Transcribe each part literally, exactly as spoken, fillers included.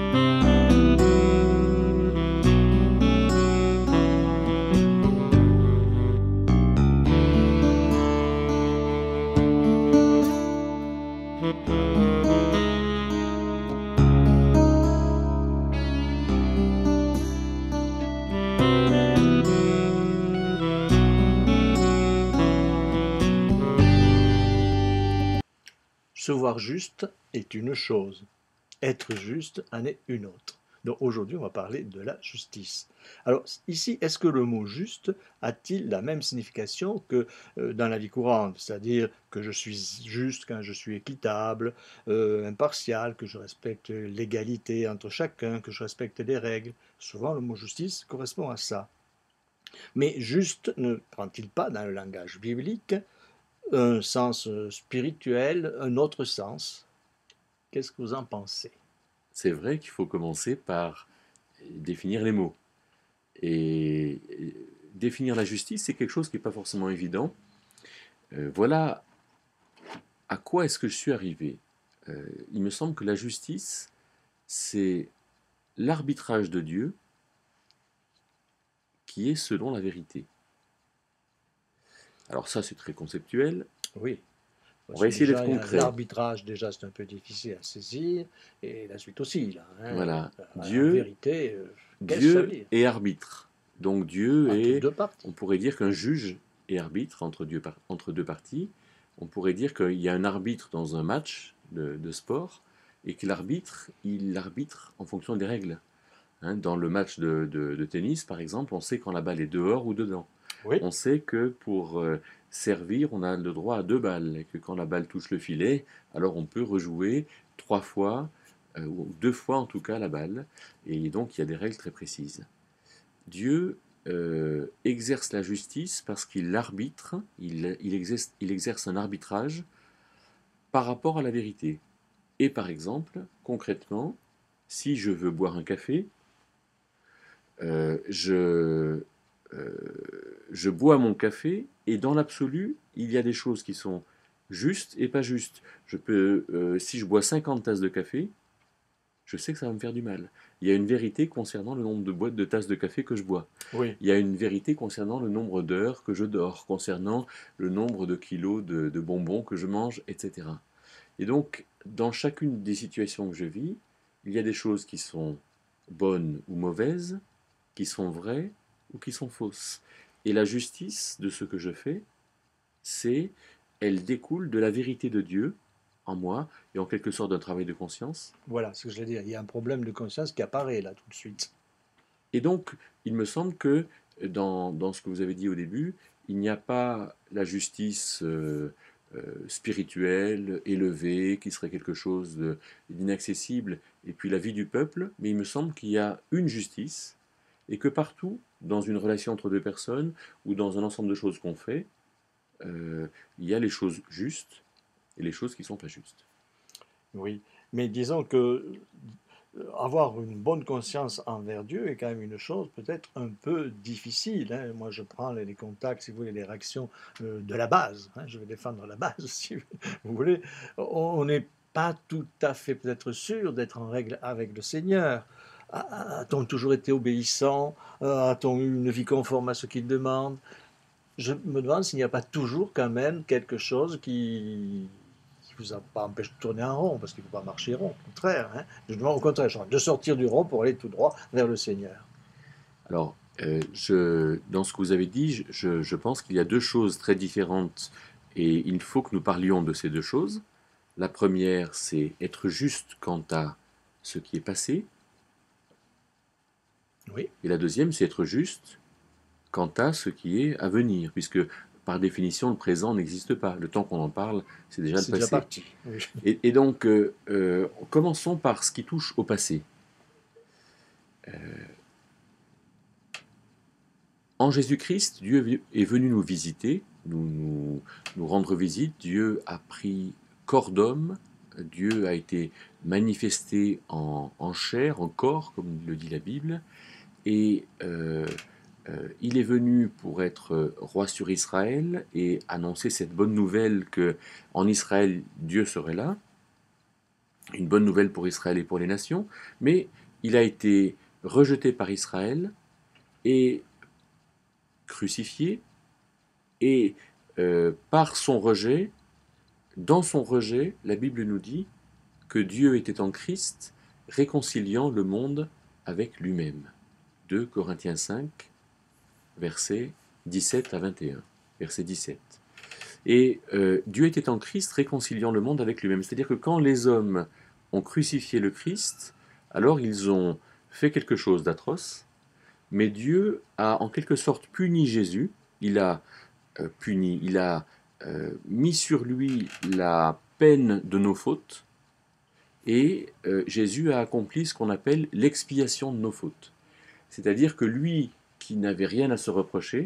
Se voir juste est une chose, être juste en est une autre. Donc aujourd'hui, on va parler de la justice. Alors ici, est-ce que le mot juste a-t-il la même signification que euh, dans la vie courante? C'est-à-dire que je suis juste quand je suis équitable, euh, impartial, que je respecte l'égalité entre chacun, que je respecte les règles. Souvent, le mot justice correspond à ça. Mais juste ne prend-il pas dans le langage biblique un sens spirituel, un autre sens? Qu'est-ce que vous en pensez? C'est vrai qu'il faut commencer par définir les mots. Et définir la justice, c'est quelque chose qui n'est pas forcément évident. Euh, voilà à quoi est-ce que je suis arrivé. Euh, il me semble que la justice, c'est l'arbitrage de Dieu qui est selon la vérité. Alors ça, c'est très conceptuel. Oui. On Parce va que essayer d'être déjà, concret. l'arbitrage, déjà, c'est un peu difficile à saisir, et la suite aussi, là. Hein. Voilà. En Dieu, vérité, euh, qu'est-ce que ça veut Dieu dire? est arbitre. Donc Dieu Entre est, deux parties. on pourrait dire qu'un juge est arbitre entre, Dieu, entre deux parties. On pourrait dire qu'il y a un arbitre dans un match de, de sport et que l'arbitre, il arbitre en fonction des règles. Hein, dans le match de, de, de tennis, par exemple, on sait quand la balle est dehors ou dedans. Oui. On sait que pour euh, servir, on a le droit à deux balles et que quand la balle touche le filet, alors on peut rejouer trois fois, euh, ou deux fois en tout cas la balle. Et donc il y a des règles très précises. Dieu euh, exerce la justice parce qu'il arbitre, il, il, exerce, il exerce un arbitrage par rapport à la vérité. Et par exemple, concrètement, si je veux boire un café, euh, je, euh, je bois mon café et dans l'absolu, il y a des choses qui sont justes et pas justes. Je peux, euh, si je bois cinquante tasses de café, je sais que ça va me faire du mal. Il y a une vérité concernant le nombre de boîtes de tasses de café que je bois. Oui. Il y a une vérité concernant le nombre d'heures que je dors, concernant le nombre de kilos de, de bonbons que je mange, et cetera. Et donc, dans chacune des situations que je vis, il y a des choses qui sont bonnes ou mauvaises, qui sont vraies ou qui sont fausses. Et la justice de ce que je fais, c'est, elle découle de la vérité de Dieu en moi et en quelque sorte d'un travail de conscience. Voilà ce que je veux dire. Il y a un problème de conscience qui apparaît là tout de suite. Et donc, il me semble que dans, dans ce que vous avez dit au début, il n'y a pas la justice euh, euh, spirituelle, élevée, qui serait quelque chose d'inaccessible, et puis la vie du peuple, mais il me semble qu'il y a une justice, et que partout, dans une relation entre deux personnes, ou dans un ensemble de choses qu'on fait, euh, il y a les choses justes et les choses qui ne sont pas justes. Oui. Mais disons que avoir une bonne conscience envers Dieu est quand même une chose peut-être un peu difficile. Hein. Moi, je prends les, les contacts, si vous voulez, les réactions euh, de la base. Hein. Je vais défendre la base, si vous voulez. On n'est pas tout à fait peut-être sûr d'être en règle avec le Seigneur. A-t-on toujours été obéissant? A-t-on eu une vie conforme à ce qu'il demande? Je me demande s'il n'y a pas toujours quand même quelque chose qui ne vous a pas empêché de tourner en rond, parce qu'il ne faut pas marcher rond, au contraire. Hein. Je demande au contraire de sortir du rond pour aller tout droit vers le Seigneur. Alors, euh, je, dans ce que vous avez dit, je, je pense qu'il y a deux choses très différentes et il faut que nous parlions de ces deux choses. La première, c'est être juste quant à ce qui est passé. Oui. Et la deuxième, c'est être juste quant à ce qui est à venir, puisque par définition, le présent n'existe pas. Le temps qu'on en parle, c'est déjà le passé. C'est déjà parti. Oui. Et, et donc, euh, euh, commençons par ce qui touche au passé. Euh, En Jésus-Christ, Dieu est venu nous visiter, nous, nous, nous rendre visite. Dieu a pris corps d'homme, Dieu a été manifesté en, en chair, en corps, comme le dit la Bible, et euh, euh, il est venu pour être roi sur Israël et annoncer cette bonne nouvelle que en Israël, Dieu serait là. une bonne nouvelle pour Israël et pour les nations, mais il a été rejeté par Israël et crucifié, et euh, par son rejet, dans son rejet, la Bible nous dit que Dieu était en Christ, réconciliant le monde avec lui-même. deux Corinthiens cinq, versets dix-sept à vingt et un. Verset dix-sept. Et euh, Dieu était en Christ, réconciliant le monde avec lui-même. C'est-à-dire que quand les hommes ont crucifié le Christ, alors ils ont fait quelque chose d'atroce, mais Dieu a en quelque sorte puni Jésus. Il a euh, puni, il a euh, mis sur lui la peine de nos fautes, et euh, Jésus a accompli ce qu'on appelle l'expiation de nos fautes. C'est-à-dire que lui, qui n'avait rien à se reprocher,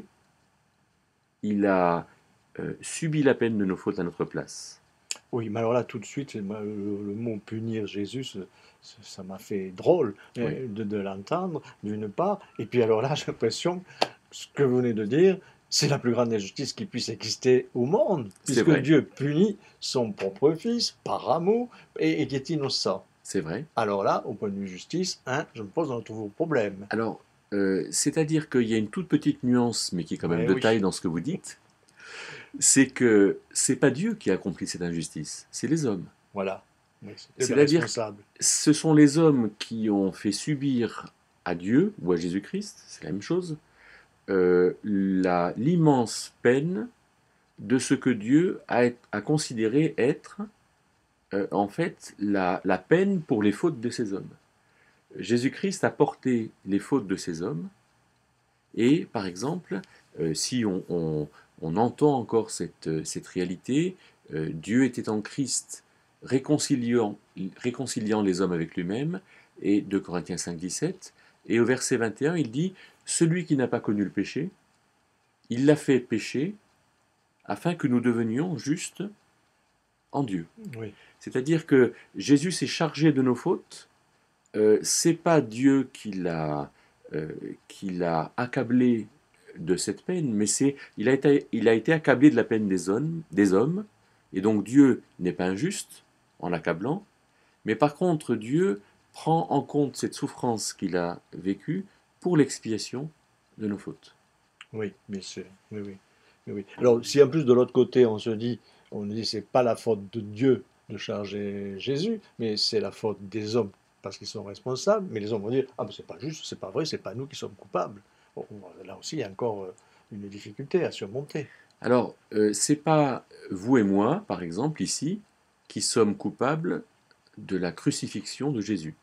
il a euh, subi la peine de nos fautes à notre place. Oui, mais alors là, tout de suite, moi, le, le mot punir Jésus, ce- ce- ça m'a fait drôle Oui, euh, de, de l'entendre, d'une part. Et puis alors là, j'ai l'impression, ce que vous venez de dire, c'est la plus grande injustice qui puisse exister au monde, c'est puisque vrai, Dieu punit son propre fils par amour et, et qui est innocent. c'est vrai. Alors là, au point de vue justice, hein, je me pose un nouveau problème. Alors, euh, c'est-à-dire qu'il y a une toute petite nuance, mais qui est quand même Ouais, de oui, taille dans ce que vous dites, c'est que c'est pas Dieu qui a accompli cette injustice, c'est les hommes. voilà. Oui, c'était le C'est-à-dire que responsable. ce sont les hommes qui ont fait subir à Dieu ou à Jésus-Christ, c'est la même chose, euh, la- l'immense peine de ce que Dieu a, a considéré être euh, en fait la, la peine pour les fautes de ces hommes. Jésus-Christ a porté les fautes de ces hommes, et par exemple, euh, si on, on- on entend encore cette, cette réalité, euh, Dieu était en Christ réconciliant, réconciliant les hommes avec lui-même, et deux Corinthiens cinq, dix-sept, et au verset vingt et un, il dit, celui qui n'a pas connu le péché, il l'a fait pécher afin que nous devenions justes en Dieu. Oui, C'est-à-dire que Jésus s'est chargé de nos fautes. Euh, c'est pas Dieu qui l'a euh, qui l'a accablé de cette peine, mais c'est il a été il a été accablé de la peine des hommes, des hommes, et donc Dieu n'est pas injuste en l'accablant, mais par contre Dieu prend en compte cette souffrance qu'il a vécue pour l'expiation de nos fautes. oui, bien sûr. Oui, oui. Oui, oui. Alors, si en plus de l'autre côté, on se dit, on dit, c'est pas la faute de Dieu de charger Jésus, mais c'est la faute des hommes parce qu'ils sont responsables. Mais les hommes vont dire, ah, mais c'est pas juste, c'est pas vrai, c'est pas nous qui sommes coupables. Bon, là aussi, il y a encore euh, une difficulté à surmonter. Alors, euh, c'est pas vous et moi, par exemple, ici, qui sommes coupables de la crucifixion de Jésus.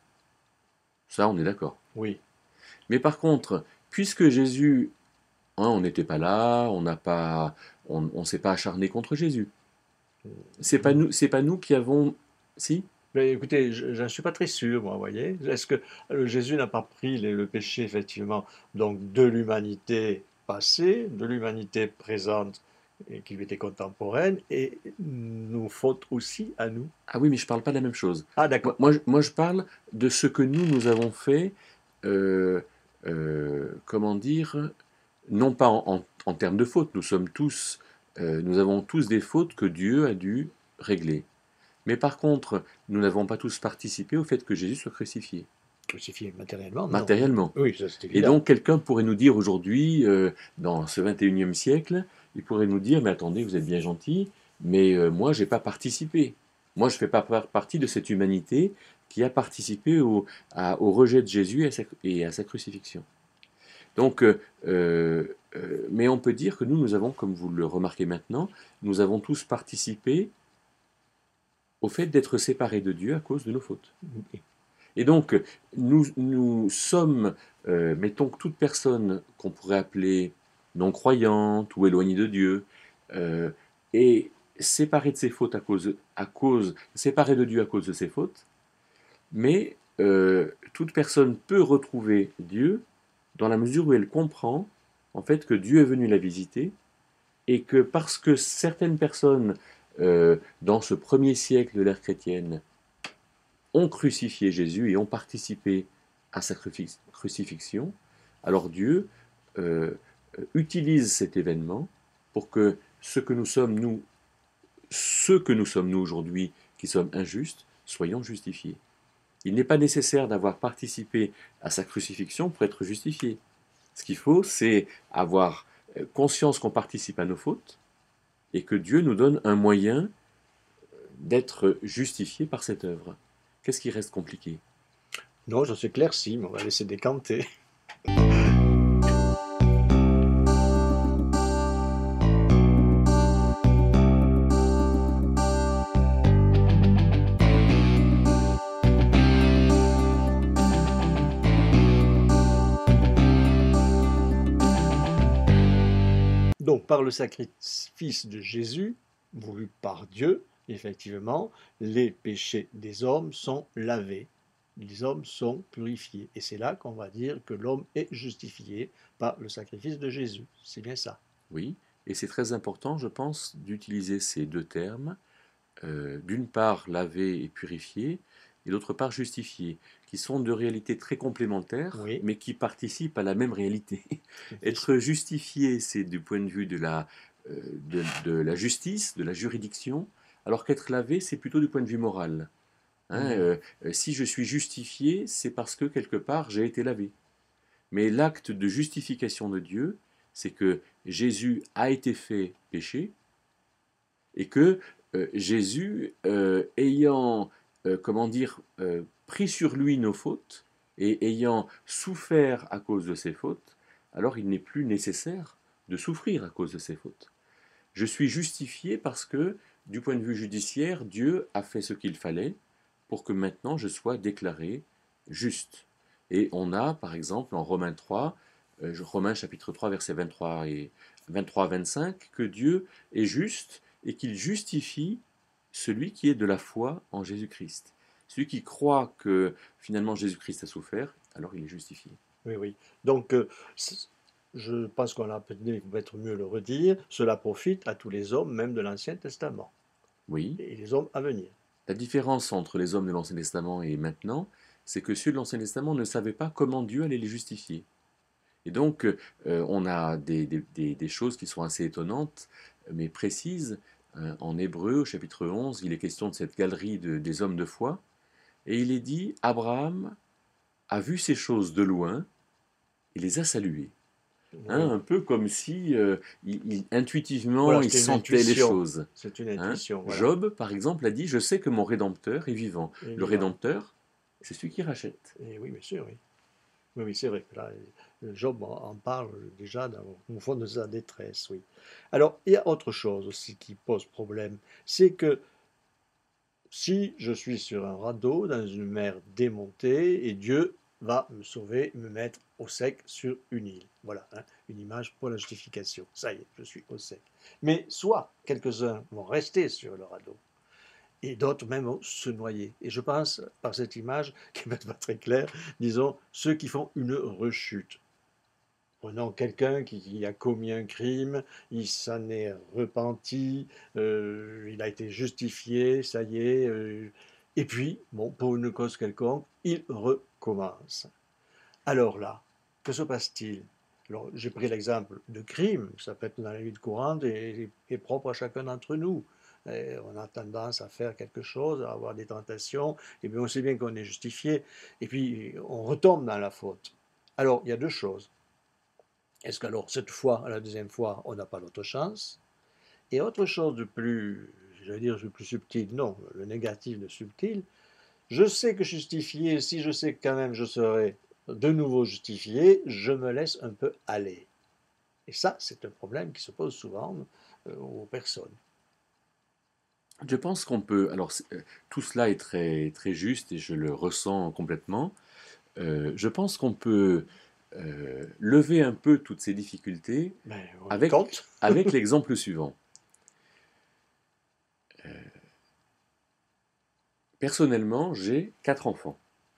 Ça, on est d'accord. Oui, Mais par contre, puisque Jésus, hein, on n'était pas là, on n'a pas, on, on s'est pas acharné contre Jésus. C'est pas nous, c'est pas nous qui avons, si. mais écoutez, je ne suis pas très sûr, moi, vous voyez. Est-ce que euh, Jésus n'a pas pris les- le péché, effectivement, donc de l'humanité passée, de l'humanité présente, et qui lui était contemporaine, et nous faute aussi à nous? Ah oui, mais je parle pas de la même chose. Ah, Moi, d'accord. moi, je moi, je parle de ce que nous nous avons fait. euh, euh, comment dire, non pas en, en- en termes de fautes. Nous sommes tous, euh, nous avons tous des fautes que Dieu a dû régler. Mais par contre, nous n'avons pas tous participé au fait que Jésus soit crucifié, Crucifié matériellement, non. matériellement. Oui, ça c'est Et évident. donc quelqu'un pourrait nous dire aujourd'hui, euh, dans ce vingt et unième siècle, il pourrait nous dire, mais attendez, vous êtes bien gentil, mais euh, moi, j'ai pas participé. Moi, je fais pas par- partie de cette humanité qui a participé au, à- au rejet de Jésus et à sa, et à sa crucifixion. Donc, euh, euh, euh, mais on peut dire que nous, nous avons, comme vous le remarquez maintenant, nous avons tous participé au fait d'être séparés de Dieu à cause de nos fautes. Et donc, nous, nous sommes, euh, mettons que toute personne qu'on pourrait appeler non-croyante ou éloignée de Dieu, euh, est séparée de ses fautes à cause, à cause, séparée de Dieu à cause de ses fautes, mais euh, toute personne peut retrouver Dieu dans la mesure où elle comprend en fait que Dieu est venu la visiter, et que parce que certaines personnes euh, dans ce premier siècle de l'ère chrétienne ont crucifié Jésus et ont participé à sa crucifixion, alors Dieu euh, utilise cet événement pour que ce que nous sommes, nous, ceux que nous sommes, nous, aujourd'hui, qui sommes injustes, soyons justifiés. Il n'est pas nécessaire d'avoir participé à sa crucifixion pour être justifié. Ce qu'il faut, c'est avoir conscience qu'on participe à nos fautes et que Dieu nous donne un moyen d'être justifié par cette œuvre. Qu'est-ce qui reste compliqué? Non, je suis clair, si, mais on va laisser décanter. Donc, par le sacrifice de Jésus, voulu par Dieu, effectivement, les péchés des hommes sont lavés, les hommes sont purifiés. Et c'est là qu'on va dire que l'homme est justifié par le sacrifice de Jésus. C'est bien ça. Oui, et c'est très important, je pense, d'utiliser ces deux termes, euh, d'une part lavé et purifié, et d'autre part justifié, qui sont deux réalités très complémentaires, Oui, mais qui participent à la même réalité. effectivement. Être justifié, c'est du point de vue de la, euh, de, de la justice, de la juridiction, alors qu'être lavé, c'est plutôt du point de vue moral. Hein, Mhm. euh, euh, si je suis justifié, c'est parce que quelque part j'ai été lavé. Mais l'acte de justification de Dieu, c'est que Jésus a été fait péché et que euh, Jésus, euh, ayant, euh, comment dire, euh, pris sur lui nos fautes et ayant souffert à cause de ses fautes, alors il n'est plus nécessaire de souffrir à cause de ses fautes. Je suis justifié parce que, du point de vue judiciaire, Dieu a fait ce qu'il fallait pour que maintenant je sois déclaré juste. Et on a, par exemple, en Romains trois, euh, Romains chapitre trois, versets vingt-trois et vingt-trois à vingt-cinq, que Dieu est juste et qu'il justifie celui qui est de la foi en Jésus-Christ. Celui qui croit que finalement Jésus-Christ a souffert, alors il est justifié. Oui, oui. Donc, euh, c- je pense qu'on a peut-être mieux le redire, cela profite à tous les hommes, même de l'Ancien Testament, Oui, et les hommes à venir. la différence entre les hommes de l'Ancien Testament et maintenant, c'est que ceux de l'Ancien Testament ne savaient pas comment Dieu allait les justifier. Et donc, euh, on a des, des- des- des choses qui sont assez étonnantes, mais précises. Euh, en Hébreu, au chapitre onze, il est question de cette galerie de- des hommes de foi, et il est dit, Abraham a vu ces choses de loin et les a saluées. Hein, Oui. un peu comme si euh, il- il- intuitivement Voilà, il c'était une sentait les intuition. choses. C'est une Hein. intuition, voilà. Job, par exemple, a dit, je sais que mon Rédempteur est vivant. Le Évidemment. Rédempteur, c'est celui qui rachète. Et oui, bien sûr, oui. Oui, oui, c'est vrai que là, euh, Job en en parle déjà dans- au fond de sa détresse, oui. Alors, il y a autre chose aussi qui pose problème, c'est que si je suis sur un radeau dans une mer démontée et Dieu va me sauver, me mettre au sec sur une île. Voilà, hein, une image pour la justification. Ça y est, je suis au sec. Mais soit quelques-uns vont rester sur le radeau et d'autres même vont se noyer. Et je pense, par cette image, qui n'est pas très claire, disons, ceux qui font une rechute. Prenons quelqu'un qui, qui a commis un crime, il s'en est repenti, euh, il a été justifié, ça y est, euh, et puis, bon, pour une cause quelconque, il recommence. Alors là, que se passe-t-il? Alors, j'ai pris l'exemple de crime, ça peut être dans la vie courante et, et propre à chacun d'entre nous. Et on a tendance à faire quelque chose, à avoir des tentations, et bien on sait bien qu'on est justifié, et puis on retombe dans la faute. Alors, il y a deux choses. Est-ce qu'alors, cette fois, la deuxième fois, on n'a pas d'autre chance? Et autre chose de plus, je vais dire, de plus subtil, non, le négatif de subtil, je sais que justifié, si je sais que quand même je serai de nouveau justifié, je me laisse un peu aller. Et ça, c'est un problème qui se pose souvent euh, aux personnes. Je pense qu'on peut. Alors, c'est- euh, tout cela est très, très juste et je le ressens complètement. Euh, je pense qu'on peut euh, lever un peu toutes ces difficultés Mais on y avec, compte. avec l'exemple suivant. Personnellement, j'ai quatre enfants.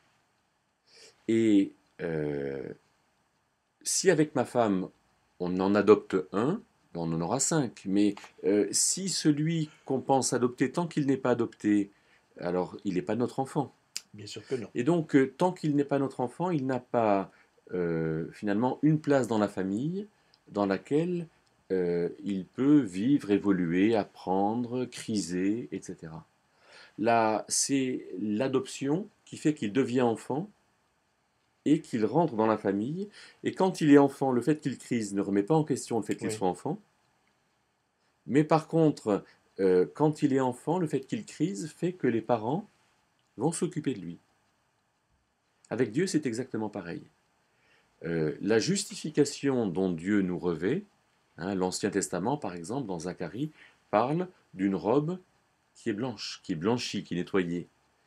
Et euh, si avec ma femme, on en adopte un, on en aura cinq. Mais euh, si celui qu'on pense adopter, tant qu'il n'est pas adopté, alors il n'est pas notre enfant. Bien sûr que non. Et donc, euh, tant qu'il n'est pas notre enfant, il n'a pas euh, finalement une place dans la famille dans laquelle euh, il peut vivre, évoluer, apprendre, criser, et cetera. la, c'est l'adoption qui fait qu'il devient enfant et qu'il rentre dans la famille. Et quand il est enfant, le fait qu'il crise ne remet pas en question le fait qu'il Oui, soit enfant. Mais par contre, euh, quand il est enfant, le fait qu'il crise fait que les parents vont s'occuper de lui. Avec Dieu, c'est exactement pareil. Euh, la justification dont Dieu nous revêt, hein, l'Ancien Testament, par exemple, dans Zacharie, parle d'une robe qui est blanche, qui est blanchie, qui est nettoyée.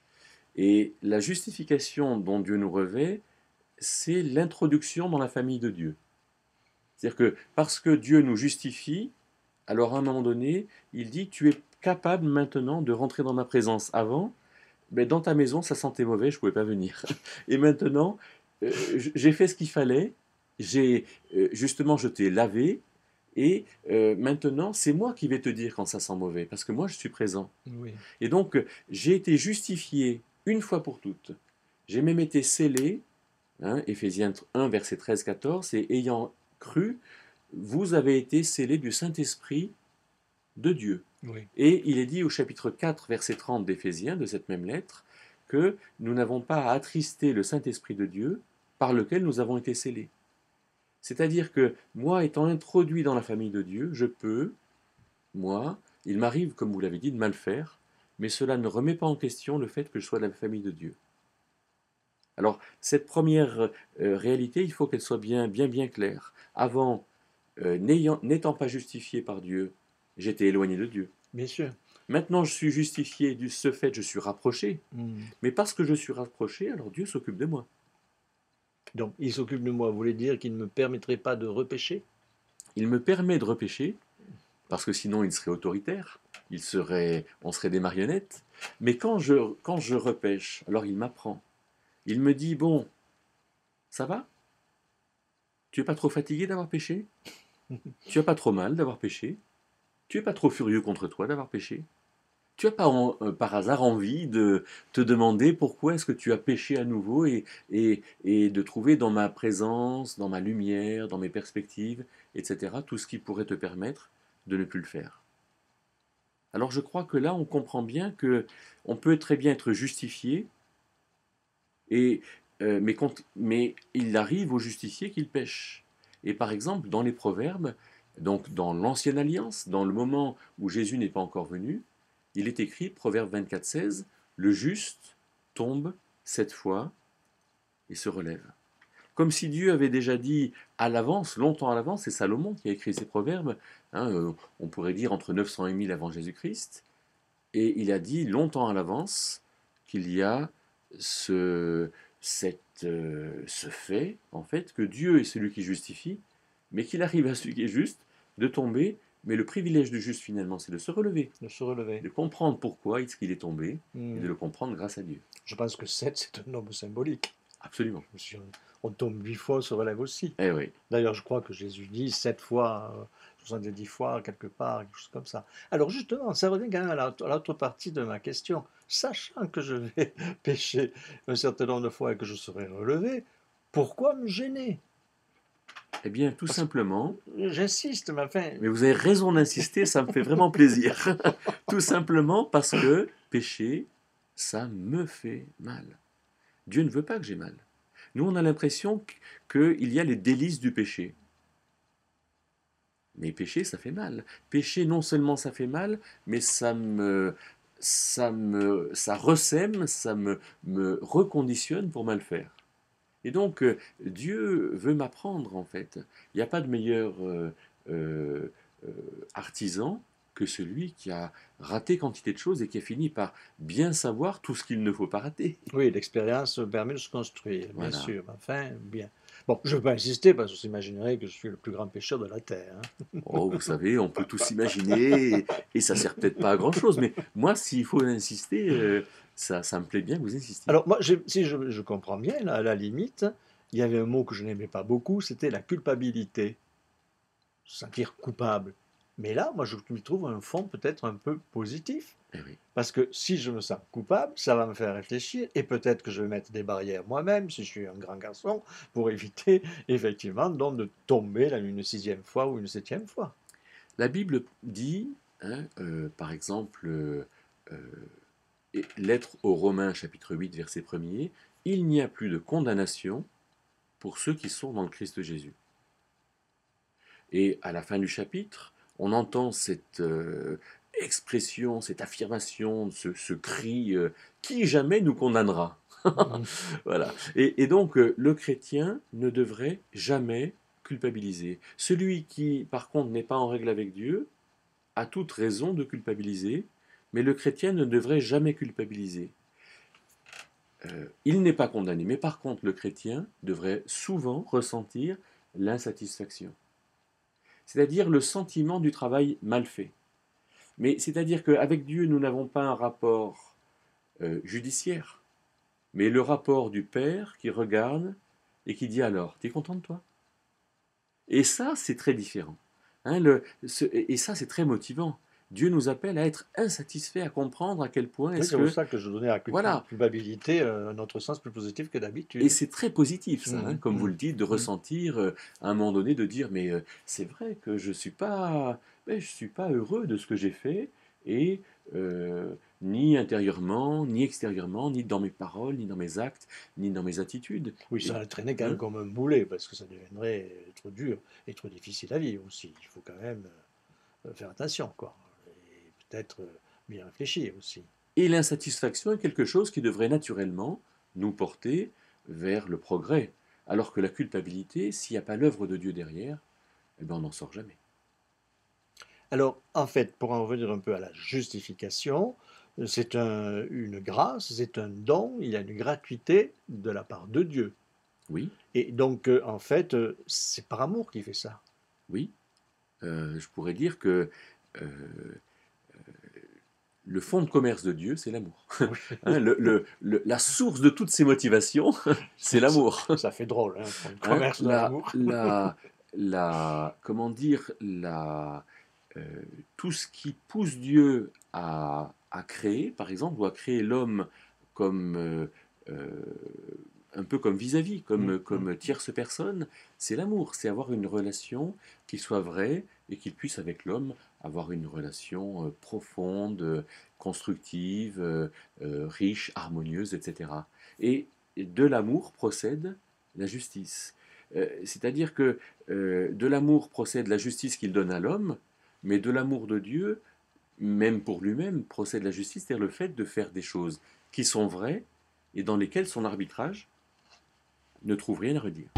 Et la justification dont Dieu nous revêt, c'est l'introduction dans la famille de Dieu. C'est-à-dire que parce que Dieu nous justifie, alors à un moment donné, il dit, tu es capable maintenant de rentrer dans ma présence. Avant, ben, dans ta maison, ça sentait mauvais, je ne pouvais pas venir. Et maintenant, euh, j'ai fait ce qu'il fallait, j'ai euh, justement, je t'ai lavé, et euh, maintenant, c'est moi qui vais te dire quand ça sent mauvais, parce que moi, je suis présent. oui, Et donc, j'ai été justifié une fois pour toutes. J'ai même été scellé, hein, Éphésiens un, verset treize quatorze, et ayant cru, vous avez été scellés du Saint-Esprit de Dieu. oui. Et il est dit au chapitre quatre, verset trente d'Éphésiens, de cette même lettre, que nous n'avons pas à attrister le Saint-Esprit de Dieu par lequel nous avons été scellés. C'est-à-dire que moi, étant introduit dans la famille de Dieu, je peux, moi, il m'arrive, comme vous l'avez dit, de mal faire, mais cela ne remet pas en question le fait que je sois de la famille de Dieu. Alors, cette première euh, réalité, il faut qu'elle soit bien, bien, bien claire. Avant, euh, n'ayant- n'étant pas justifié par Dieu, j'étais éloigné de Dieu. Bien sûr. Maintenant, je suis justifié de ce fait, je suis rapproché. Hmm. Mais parce que je suis rapproché, alors Dieu s'occupe de moi. Donc, il s'occupe de moi. Vous voulez dire qu'il ne me permettrait pas de repêcher? Il me permet de repêcher, parce que sinon il serait autoritaire, il serait, on serait des marionnettes. Mais quand je, quand je repêche, alors il m'apprend. Il me dit, bon, ça va? Tu es pas trop fatigué d'avoir péché? Tu as pas trop mal d'avoir péché? Tu es pas trop furieux contre toi d'avoir péché? Tu as pas en- euh, par hasard envie de te demander pourquoi est-ce que tu as péché à nouveau et, et, et de trouver dans ma présence, dans ma lumière, dans mes perspectives, et cetera, tout ce qui pourrait te permettre de ne plus le faire. Alors je crois que là, on comprend bien que on peut très bien être justifié, et, euh, mais, quand- mais il arrive au justifié qu'il pêche. Et par exemple, dans les Proverbes, donc dans l'Ancienne Alliance, dans le moment où Jésus n'est pas encore venu, il est écrit, Proverbe vingt-quatre seize, le juste tombe sept fois et se relève. Comme si Dieu avait déjà dit à l'avance, longtemps à l'avance, c'est Salomon qui a écrit ces proverbes, hein, euh, on pourrait dire entre neuf cents et mille avant Jésus-Christ, et il a dit longtemps à l'avance qu'il y a ce, cette, euh, ce fait, en fait, que Dieu est celui qui justifie, mais qu'il arrive à celui qui est juste de tomber, mais le privilège du juste finalement, c'est de se relever, De se relever. de comprendre pourquoi est-ce qu'il est tombé, et de Hmm. le comprendre grâce à Dieu. Je pense que sept, c'est un nombre symbolique. Absolument. Si on, on tombe huit fois, on se relève aussi. Eh oui. D'ailleurs, je crois que Jésus dit sept fois, euh, soixante-dix fois, quelque part, quelque chose comme ça. Alors justement, ça revient quand même à la- à l'autre partie de ma question. Sachant que je vais pécher un certain nombre de fois et que je serai relevé, pourquoi me gêner? Eh bien, tout Parce simplement, que j'insiste, mais enfin, mais vous avez raison d'insister, ça me fait vraiment plaisir. Tout simplement parce que pécher, ça me fait mal. Dieu ne veut pas que j'ai mal. Nous, on a l'impression qu'il y a les délices du péché. Mais pécher, ça fait mal. Pécher, non seulement ça fait mal, mais ça me, ça me, ça ressème, ça me, me reconditionne pour mal faire. Et donc, euh, Dieu veut m'apprendre, en fait. Il n'y a pas de meilleur euh, euh, euh, artisan que celui qui a raté quantité de choses et qui a fini par bien savoir tout ce qu'il ne faut pas rater. oui, l'expérience permet de se construire, bien Voilà. sûr. Enfin, bien. Bon, je ne vais pas insister parce qu'on s'imaginerait que je suis le plus grand pécheur de la Terre, hein. Oh, vous savez, on peut tout s'imaginer, et, et ça sert peut-être pas à grand-chose, mais moi, s'il faut insister, euh, ça, ça me plaît bien que vous insistiez. Alors, moi, j'ai- si je, je comprends bien, là, à la limite, il y avait un mot que je n'aimais pas beaucoup, c'était la culpabilité, se sentir coupable. Mais là, moi, je lui trouve un fond peut-être un peu positif. Eh oui. Parce que si je me sens coupable, ça va me faire réfléchir et peut-être que je vais mettre des barrières moi-même, si je suis un grand garçon, pour éviter effectivement donc de tomber là, une sixième fois ou une septième fois. La Bible dit, hein, euh, par exemple, euh, euh, et lettre aux Romains, chapitre huit, verset premier, il n'y a plus de condamnation pour ceux qui sont dans le Christ Jésus. Et à la fin du chapitre, on entend cette euh, expression, cette affirmation, ce, ce cri euh, qui jamais nous condamnera. Mhm. Voilà. Et, et donc, euh, le chrétien ne devrait jamais culpabiliser. Celui qui, par contre, n'est pas en règle avec Dieu, a toute raison de culpabiliser, mais le chrétien ne devrait jamais culpabiliser. Euh, il n'est pas condamné, mais par contre, le chrétien devrait souvent ressentir l'insatisfaction, c'est-à-dire le sentiment du travail mal fait. Mais c'est-à-dire qu'avec Dieu, nous n'avons pas un rapport euh, judiciaire, mais le rapport du Père qui regarde et qui dit alors, t'es content de toi? Et ça, c'est très différent. Hein, le, ce, et ça, c'est très motivant. Dieu nous appelle à être insatisfaits, à comprendre à quel point Oui, est-ce c'est pour que... ça que je donnais à la culp- Voilà. culpabilité euh, un autre sens plus positif que Et d'habitude. c'est très positif, ça, hein, Mhm, comme vous mhm, le dites, de mhm. ressentir, euh, à un moment donné, de dire, mais euh, c'est vrai que je ne suis pas, ben, je suis pas heureux de ce que j'ai fait, et euh, ni intérieurement, ni extérieurement, ni dans mes paroles, ni dans mes actes, ni dans mes attitudes. Oui, Et, ça entraînait quand même hein, comme un boulet, parce que ça deviendrait trop dur et trop difficile à vivre aussi. Il faut quand même euh, faire attention, quoi. Et peut-être euh, bien réfléchir aussi. et l'insatisfaction est quelque chose qui devrait naturellement nous porter vers le progrès, alors que la culpabilité, s'il n'y a pas l'œuvre de Dieu derrière, eh ben, on n'en sort jamais. Alors, en fait, pour en revenir un peu à la justification, c'est un- une grâce, c'est un don, il y a une gratuité de la part de Dieu. Oui, Et donc, euh, en fait, euh, c'est par amour qu'il fait ça. oui, euh, je pourrais dire que euh, le fonds de commerce de Dieu, c'est l'amour. Oui, Hein, le- le- le- la source de toutes ces motivations, c'est ça, l'amour. ça fait drôle, hein, pour le Hein, commerce de la, l'amour. la, la, comment dire, la, euh, tout ce qui pousse Dieu à, à créer, par exemple, ou à créer l'homme comme euh, euh, un peu comme vis-à-vis, Mm, comme, mm. comme tierce personne, c'est l'amour, c'est avoir une relation qui soit vraie et qu'il puisse avec l'homme avoir une relation euh, profonde, euh, constructive, euh, euh, riche, harmonieuse, et cetera. Et de l'amour procède la justice. Euh, C'est-à-dire que euh, de l'amour procède la justice qu'il donne à l'homme, mais de l'amour de Dieu, même pour lui-même, procède la justice, c'est-à-dire le fait de faire des choses qui sont vraies et dans lesquelles son arbitrage ne trouve rien à redire.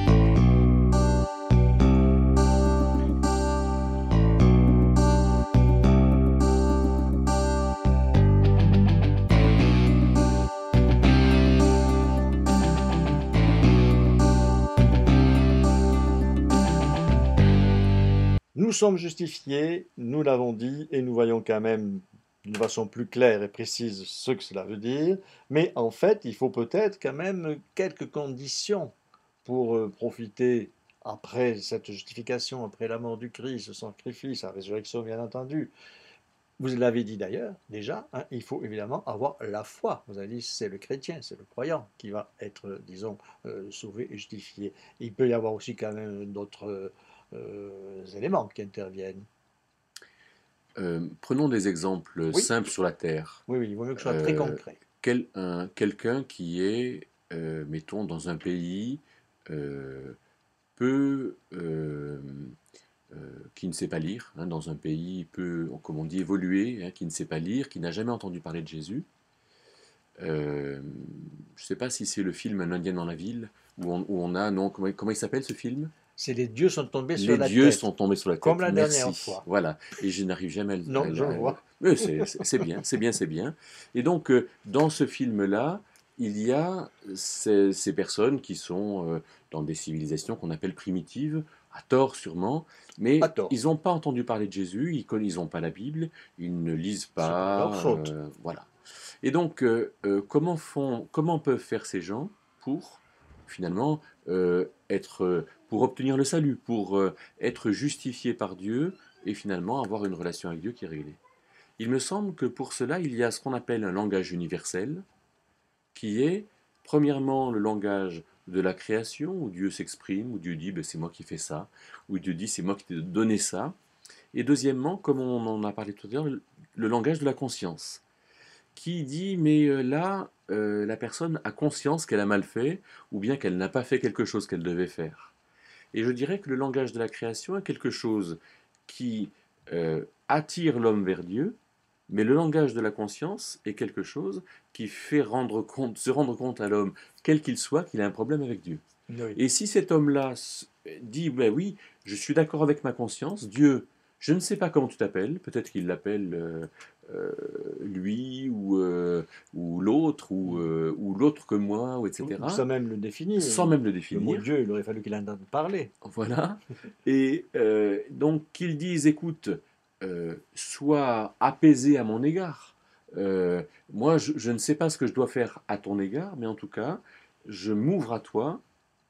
Nous sommes justifiés, nous l'avons dit, et nous voyons quand même d'une façon plus claire et précise ce que cela veut dire. Mais en fait, il faut peut-être quand même quelques conditions pour euh, profiter après cette justification, après la mort du Christ, ce sacrifice, la résurrection bien entendu. Vous l'avez dit d'ailleurs déjà, hein, il faut évidemment avoir la foi. Vous avez dit c'est le chrétien, c'est le croyant qui va être, disons, euh, sauvé et justifié. Il peut y avoir aussi quand même d'autres euh, éléments qui interviennent. Euh, prenons des exemples Oui, simples sur la Terre. oui, oui, il vaut mieux que ce soit très Euh, concret. quel, un- quelqu'un qui est, euh, mettons, dans un pays euh, peu, euh, euh, qui ne sait pas lire, hein, dans un pays peu, comme on dit, évolué, hein, qui ne sait pas lire, qui n'a jamais entendu parler de Jésus. Euh, je ne sais pas si c'est le film Un Indien dans la ville, où on, où on a, non, comment, comment il s'appelle ce film? C'est les dieux sont tombés sur Les la dieux sont tête, tombés sur la comme tête. la dernière Merci. fois. Voilà. Et je n'arrive jamais à, Non, je à- le à- vois. mais c'est c'est- c'est bien, c'est bien, c'est bien. Et donc, euh, dans ce film-là, il y a ces, ces personnes qui sont euh, dans des civilisations qu'on appelle primitives, à tort sûrement, À mais tort. ils n'ont pas entendu parler de Jésus, ils connaissent, ils n'ont pas la Bible, ils ne lisent C'est pas leur pas, faute. euh, voilà. Et donc, euh, euh, comment font, comment peuvent faire ces gens pour finalement euh, être, euh, pour obtenir le salut, pour euh, être justifiés par Dieu et finalement avoir une relation avec Dieu qui est réglée? Il me semble que pour cela, il y a ce qu'on appelle un langage universel, qui est premièrement le langage de la création, où Dieu s'exprime, où Dieu dit ben, c'est moi qui fais ça, où Dieu dit c'est moi qui t'ai donné ça. Et deuxièmement, comme on en a parlé tout à l'heure, le langage de la conscience, qui dit, mais euh, là, euh, la personne a conscience qu'elle a mal fait, ou bien qu'elle n'a pas fait quelque chose qu'elle devait faire. Et je dirais que le langage de la création est quelque chose qui euh, attire l'homme vers Dieu, mais le langage de la conscience est quelque chose qui fait rendre compte, se rendre compte à l'homme, quel qu'il soit, qu'il a un problème avec Dieu. Oui. Et si cet homme-là dit, ben oui, je suis d'accord avec ma conscience, Dieu, je ne sais pas comment tu t'appelles, peut-être qu'il l'appelle euh, euh, lui ou, euh, ou l'autre ou, Mm. euh, ou l'autre que moi, ou Ou ou et cetera, sans même le définir. sans même le Le mot définir. Dieu, il aurait fallu qu'il entende parler. Voilà. Et euh, donc qu'ils disent, écoute, euh, sois apaisé à mon égard. Euh, moi, je, je ne sais pas ce que je dois faire à ton égard, mais en tout cas, je m'ouvre à toi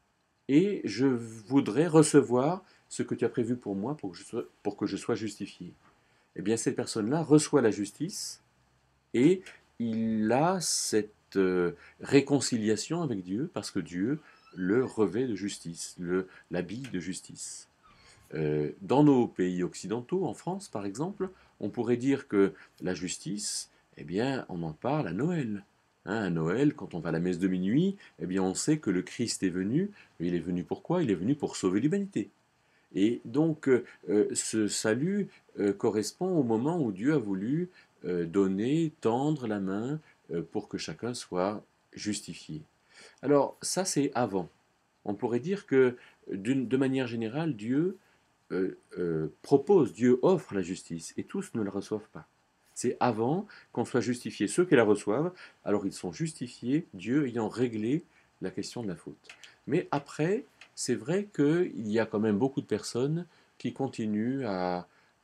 et je voudrais recevoir ce que tu as prévu pour moi pour que je sois, pour que je sois justifié. Eh bien, cette personne-là reçoit la justice et il a cette euh, réconciliation avec Dieu parce que Dieu le revêt de justice, le, l'habille de justice. Euh, dans nos pays occidentaux, en France par exemple, on pourrait dire que la justice, eh bien, on en parle à Noël. Hein, à Noël, quand on va à la messe de minuit, eh bien, on sait que le Christ est venu. Mais il est venu pourquoi? Il est venu pour sauver l'humanité. Et donc, euh, euh, ce salut euh, correspond au moment où Dieu a voulu euh, donner, tendre la main euh, pour que chacun soit justifié. Alors, ça, c'est avant. On pourrait dire que, d'une- de manière générale, Dieu euh, euh, propose, Dieu offre la justice, et tous ne la reçoivent pas. C'est avant qu'on soit justifié. Ceux qui la reçoivent, alors ils sont justifiés, Dieu ayant réglé la question de la faute. Mais après, c'est vrai qu'il y a quand même beaucoup de personnes qui continuent à,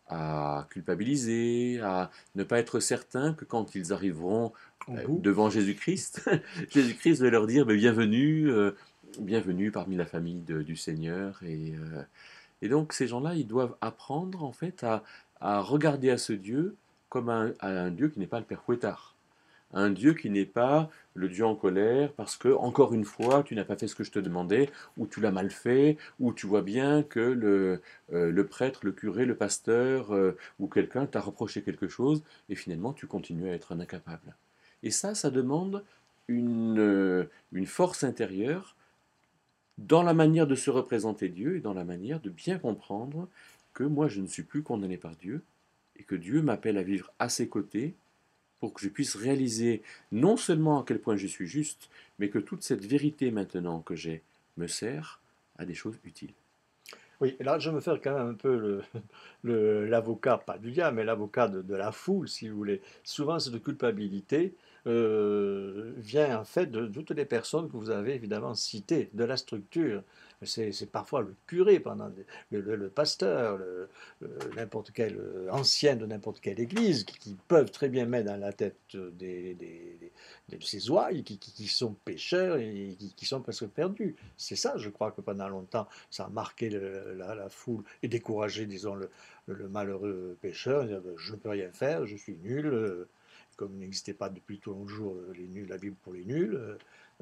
à culpabiliser, à ne pas être certains que quand ils arriveront Au euh, bout. devant Jésus-Christ, Jésus-Christ va leur dire, mais bienvenue, euh, bienvenue parmi la famille de- du Seigneur. Et, euh, et donc ces gens-là, ils doivent apprendre en fait à, à regarder à ce Dieu comme un, à un Dieu qui n'est pas le Père Fouettard. Un Dieu qui n'est pas le Dieu en colère parce que, encore une fois, tu n'as pas fait ce que je te demandais, ou tu l'as mal fait, ou tu vois bien que le, euh, le prêtre, le curé, le pasteur euh, ou quelqu'un t'a reproché quelque chose et finalement tu continues à être un incapable. Et ça, ça demande une, euh, une force intérieure dans la manière de se représenter Dieu et dans la manière de bien comprendre que moi je ne suis plus condamné par Dieu et que Dieu m'appelle à vivre à ses côtés pour que je puisse réaliser non seulement à quel point je suis juste, mais que toute cette vérité maintenant que j'ai me sert à des choses utiles. Oui, et là, je vais me faire quand même un peu le, le- l'avocat, pas du diable, mais l'avocat de, de la foule, si vous voulez. Souvent, cette culpabilité euh, vient en fait de toutes les personnes que vous avez évidemment citées, de la structure. C'est c'est parfois le curé, pendant des- le, le- le pasteur, le- le- n'importe quel euh, ancien de n'importe quelle église, qui, qui peuvent très bien mettre dans la tête des, des, des- de ces ouailles qui, qui- qui sont pécheurs et qui, qui sont presque perdus. C'est ça, je crois que pendant longtemps, ça a marqué le- la, la foule et découragé, disons, le, le malheureux pêcheur. Dire, ben, je ne peux rien faire, je suis nul. euh, Comme il n'existait pas depuis toujours les nuls, la Bible pour les nuls, euh,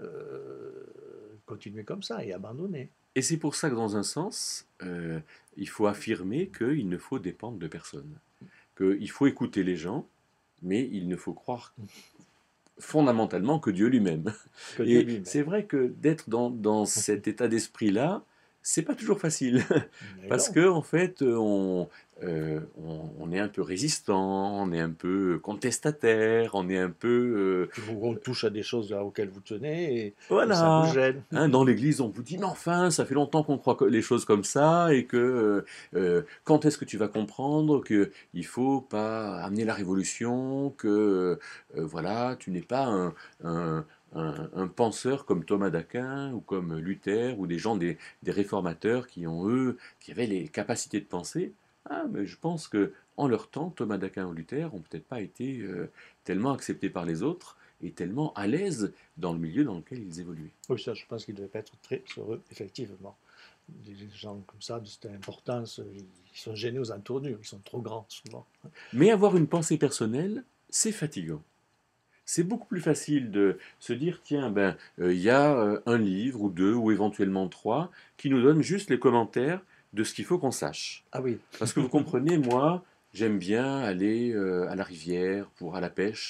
euh, continuer comme ça et abandonner. Et c'est pour ça que dans un sens, euh, il faut affirmer qu'il ne faut dépendre de personne, qu'il faut écouter les gens, mais il ne faut croire fondamentalement que Dieu lui-même. Que Dieu Et lui-même. c'est vrai que d'être dans, dans cet état d'esprit-là, c'est pas toujours facile. Mais Parce non, que, en fait, on, euh, on, on est un peu résistant, on est un peu contestataire, on est un peu. puis vous, on touche à des choses auxquelles vous tenez et, et ça vous Voilà. gêne. Hein, dans l'église, on vous dit, mais enfin, ça fait longtemps qu'on croit que- les choses comme ça, et que euh, euh, quand est-ce que tu vas comprendre qu'il ne faut pas amener la révolution, que euh, voilà, tu n'es pas un, un- un- un penseur comme Thomas d'Aquin ou comme Luther ou des gens, des, des réformateurs qui ont, eux, qui avaient les capacités de penser. Ah, mais je pense que en leur temps, Thomas d'Aquin ou Luther n'ont peut-être pas été euh, tellement acceptés par les autres et tellement à l'aise dans le milieu dans lequel ils évoluaient. Oui, ça, je pense qu'il devait être très heureux, effectivement. Des gens comme ça, de cette importance, ils sont gênés aux entournures, ils sont trop grands souvent. Mais avoir une pensée personnelle, c'est fatigant. C'est beaucoup plus facile de se dire, tiens, ben, euh, il y a euh, un livre ou deux ou éventuellement trois qui nous donnent juste les commentaires de ce qu'il faut qu'on sache. Ah oui, Parce que vous comprenez, moi, j'aime bien aller euh, à la rivière pour à la pêche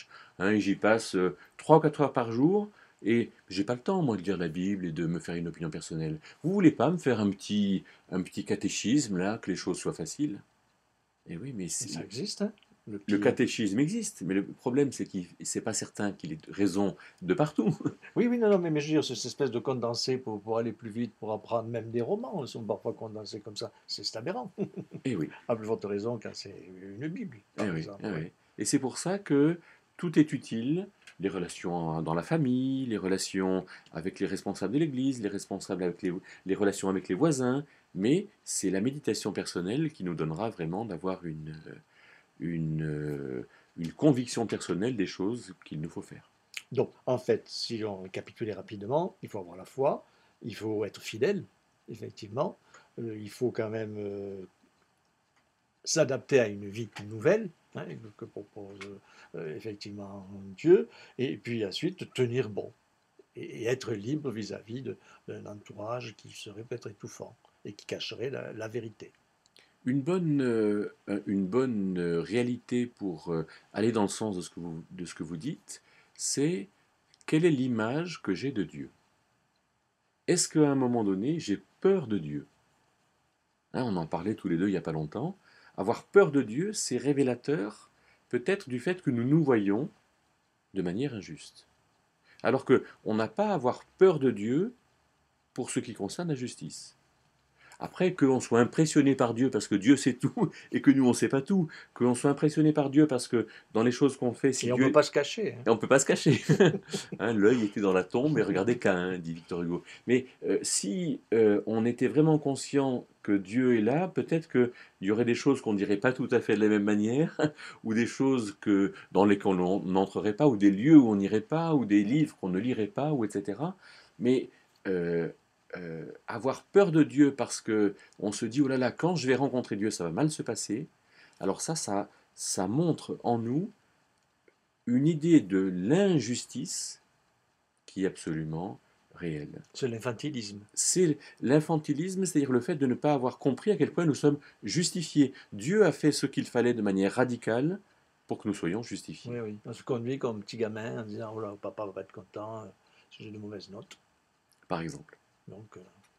hein, et j'y passe euh, trois ou quatre heures par jour, et j'ai pas le temps, moi, de lire la Bible et de me faire une opinion personnelle. Vous voulez pas me faire un petit, un petit catéchisme, là, que les choses soient faciles? Eh oui, mais Et c'est- ça existe, hein, le le petit... catéchisme existe, mais le problème, c'est que c'est pas certain qu'il ait raison de partout. Oui, oui, non, non, mais, mais je veux dire, c'est cette espèce de condensé pour, pour aller plus vite, pour apprendre même des romans, ils sont parfois condensés comme ça. C'est c'est aberrant. Eh oui. À plus forte raison quand c'est une Bible, Eh par oui, exemple. eh Oui. oui. Et c'est pour ça que tout est utile, les relations dans la famille, les relations avec les responsables de l'Église, les responsables avec les, les relations avec les voisins, mais c'est la méditation personnelle qui nous donnera vraiment d'avoir une, une, euh, une conviction personnelle des choses qu'il nous faut faire. Donc, en fait, si on récapitule rapidement, il faut avoir la foi, il faut être fidèle, effectivement, euh, il faut quand même euh, s'adapter à une vie nouvelle, hein, que propose euh, effectivement Dieu, et puis ensuite tenir bon, et, et être libre vis-à-vis de- d'un entourage qui serait peut-être étouffant et qui cacherait la, la vérité. Une bonne, euh, une bonne euh, réalité pour euh, aller dans le sens de ce que vous, de ce que vous dites, c'est quelle est l'image que j'ai de Dieu? Est-ce qu'à un moment donné, j'ai peur de Dieu? Hein, on en parlait tous les deux il n'y a pas longtemps. Avoir peur de Dieu, c'est révélateur peut-être du fait que nous nous voyons de manière injuste. Alors qu'on n'a pas à avoir peur de Dieu pour ce qui concerne la justice. Après, qu'on soit impressionné par Dieu parce que Dieu sait tout et que nous on ne sait pas tout, qu'on soit impressionné par Dieu parce que dans les choses qu'on fait, si Et on ne peut Dieu... pas se cacher, hein. Et on ne peut pas se cacher. Hein, l'œil était dans la tombe et regardez Caïn, dit Victor Hugo. Mais euh, si euh, on était vraiment conscient que Dieu est là, peut-être qu'il y aurait des choses qu'on ne dirait pas tout à fait de la même manière, ou des choses que, dans lesquelles on n'entrerait pas, ou des lieux où on n'irait pas, ou des livres qu'on ne lirait pas, ou et cetera. Mais euh, euh, avoir peur de Dieu parce que on se dit, oh là là, quand je vais rencontrer Dieu, ça va mal se passer, alors ça, ça, ça montre en nous une idée de l'injustice qui est absolument réelle. C'est l'infantilisme. C'est l'infantilisme, c'est-à-dire le fait de ne pas avoir compris à quel point nous sommes justifiés. Dieu a fait ce qu'il fallait de manière radicale pour que nous soyons justifiés, Oui, oui. On se conduit comme petit gamin en disant, oh là, papa va pas être content euh, si j'ai de mauvaises notes. par exemple. Donc,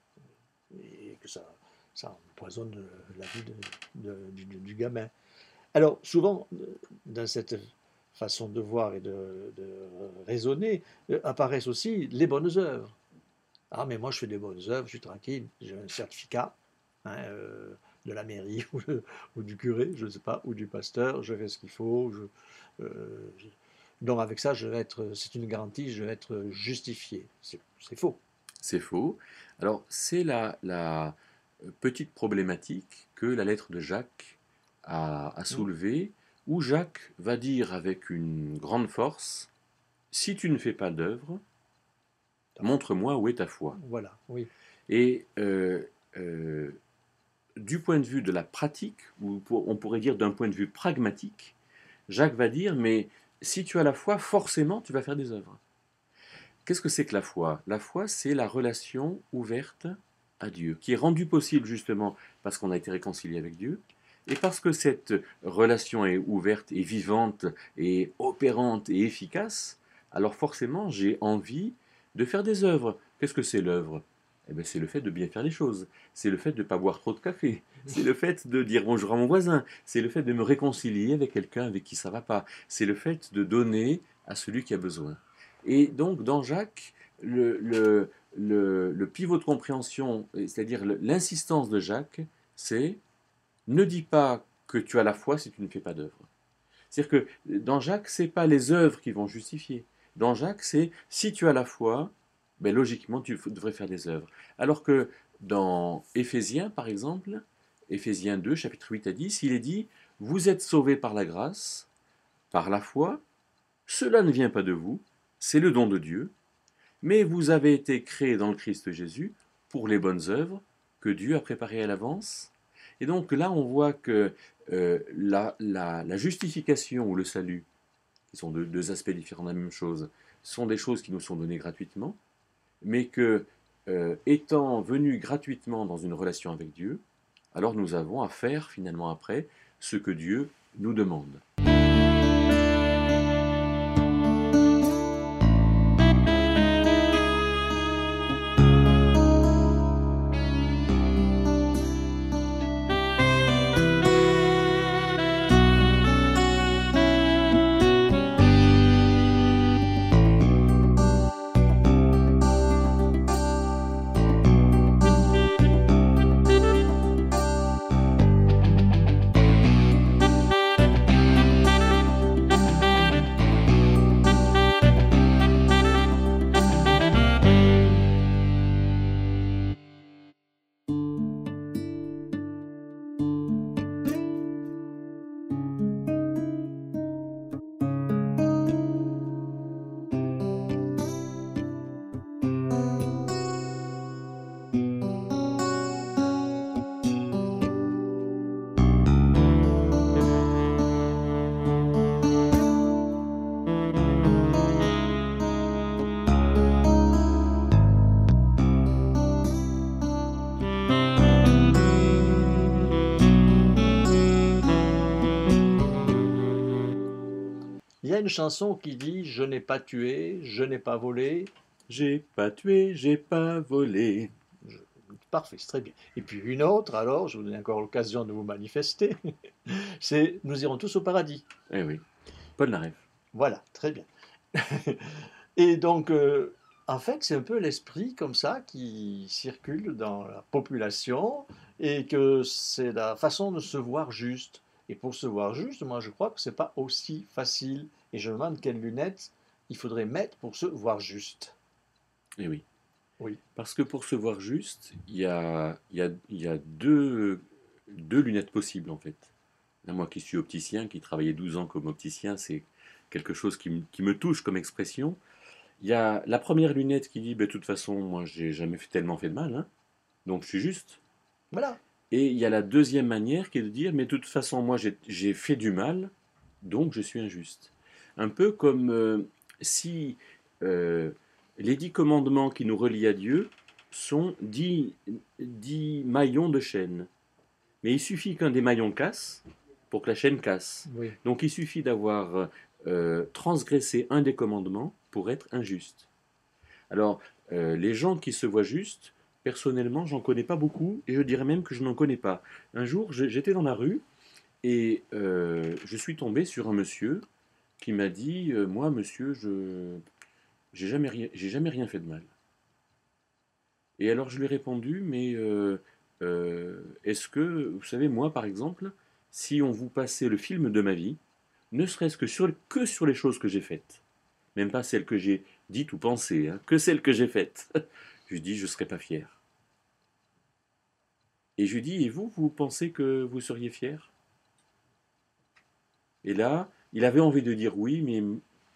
euh, et que ça, ça empoisonne euh, la vie de- de- du, du gamin. Alors, souvent, euh, dans cette façon de voir et de, de raisonner, euh, apparaissent aussi les bonnes œuvres. Ah, mais moi, je fais des bonnes œuvres, je suis tranquille, j'ai un certificat, hein, euh, de la mairie ou, de- ou du curé, je ne sais pas, ou du pasteur, je fais ce qu'il faut. Je, euh, je- donc, avec ça, je vais être, c'est une garantie, je vais être justifié. C'est c'est faux. C'est faux. Alors, c'est la, la petite problématique que la lettre de Jacques a, a Mm. soulevée, où Jacques va dire avec une grande force, si tu ne fais pas d'œuvre, montre-moi où est ta foi. Voilà, oui. Et euh, euh, du point de vue de la pratique, ou pour- on pourrait dire d'un point de vue pragmatique, Jacques va dire, mais si tu as la foi, forcément tu vas faire des œuvres. Qu'est-ce que c'est que la foi? La foi, c'est la relation ouverte à Dieu, qui est rendue possible justement parce qu'on a été réconcilié avec Dieu, et parce que cette relation est ouverte et vivante et opérante et efficace, alors forcément j'ai envie de faire des œuvres. Qu'est-ce que c'est l'œuvre? Eh bien, c'est le fait de bien faire les choses, c'est le fait de ne pas boire trop de café, c'est le fait de dire bonjour à mon voisin, c'est le fait de me réconcilier avec quelqu'un avec qui ça ne va pas, c'est le fait de donner à celui qui a besoin. Et donc, dans Jacques, le, le, le, le pivot de compréhension, c'est-à-dire l'insistance de Jacques, c'est ne dis pas que tu as la foi si tu ne fais pas d'œuvre. C'est-à-dire que dans Jacques, ce n'est pas les œuvres qui vont justifier. Dans Jacques, c'est si tu as la foi, ben logiquement, tu devrais faire des œuvres. Alors que dans Éphésiens, par exemple, Éphésiens deux, chapitre huit à dix, il est dit, vous êtes sauvés par la grâce, par la foi, cela ne vient pas de vous, c'est le don de Dieu, mais vous avez été créés dans le Christ Jésus pour les bonnes œuvres que Dieu a préparées à l'avance. Et donc là, on voit que euh, la, la, la justification ou le salut, qui sont deux, deux aspects différents de la même chose, sont des choses qui nous sont données gratuitement, mais que, euh, étant venus gratuitement dans une relation avec Dieu, alors nous avons à faire finalement après ce que Dieu nous demande. y a une chanson qui dit je n'ai pas tué, je n'ai pas volé. J'ai pas tué, j'ai pas volé. Je- Parfait, c'est très bien. Et puis une autre, alors, je vous donne encore l'occasion de vous manifester, c'est nous irons tous au paradis. Eh oui, Paul Naref. Voilà, très bien. Et donc, euh, en fait, c'est un peu l'esprit comme ça qui circule dans la population et que c'est la façon de se voir juste. Et pour se voir juste, moi, je crois que c'est pas aussi facile. Et je me demande quelles lunettes il faudrait mettre pour se voir juste. Eh oui. Oui, Parce que pour se voir juste, il y a, il y a, il y a deux, deux lunettes possibles en fait. Là, moi qui suis opticien, qui travaillait douze ans comme opticien, c'est quelque chose qui, me- qui me touche comme expression. Il y a la première lunette qui dit, ben, de toute façon, moi j'ai jamais fait- tellement fait de mal, hein, donc je suis juste. voilà. Et il y a la deuxième manière qui est de dire, mais de toute façon, moi j'ai j'ai fait du mal, donc je suis injuste. Un peu comme euh, si euh, les dix commandements qui nous relient à Dieu sont dix, dix maillons de chaîne. Mais il suffit qu'un des maillons casse pour que la chaîne casse. Oui. Donc il suffit d'avoir euh, transgressé un des commandements pour être injuste. Alors, euh, les gens qui se voient justes, personnellement, j'en connais pas beaucoup, et je dirais même que je n'en connais pas. Un jour, je- j'étais dans la rue, et euh, je suis tombé sur un monsieur qui m'a dit, euh, moi, monsieur, je j'ai jamais rien, j'ai jamais rien fait de mal. Et alors, je lui ai répondu, mais euh, euh, est-ce que, vous savez, moi, par exemple, si on vous passait le film de ma vie, ne serait-ce que sur, que sur les choses que j'ai faites, même pas celles que j'ai dites ou pensées, hein, que celles que j'ai faites, je lui dis, je ne serais pas fier. Et je lui dis, et vous, vous pensez que vous seriez fier? Et là, il avait envie de dire oui, mais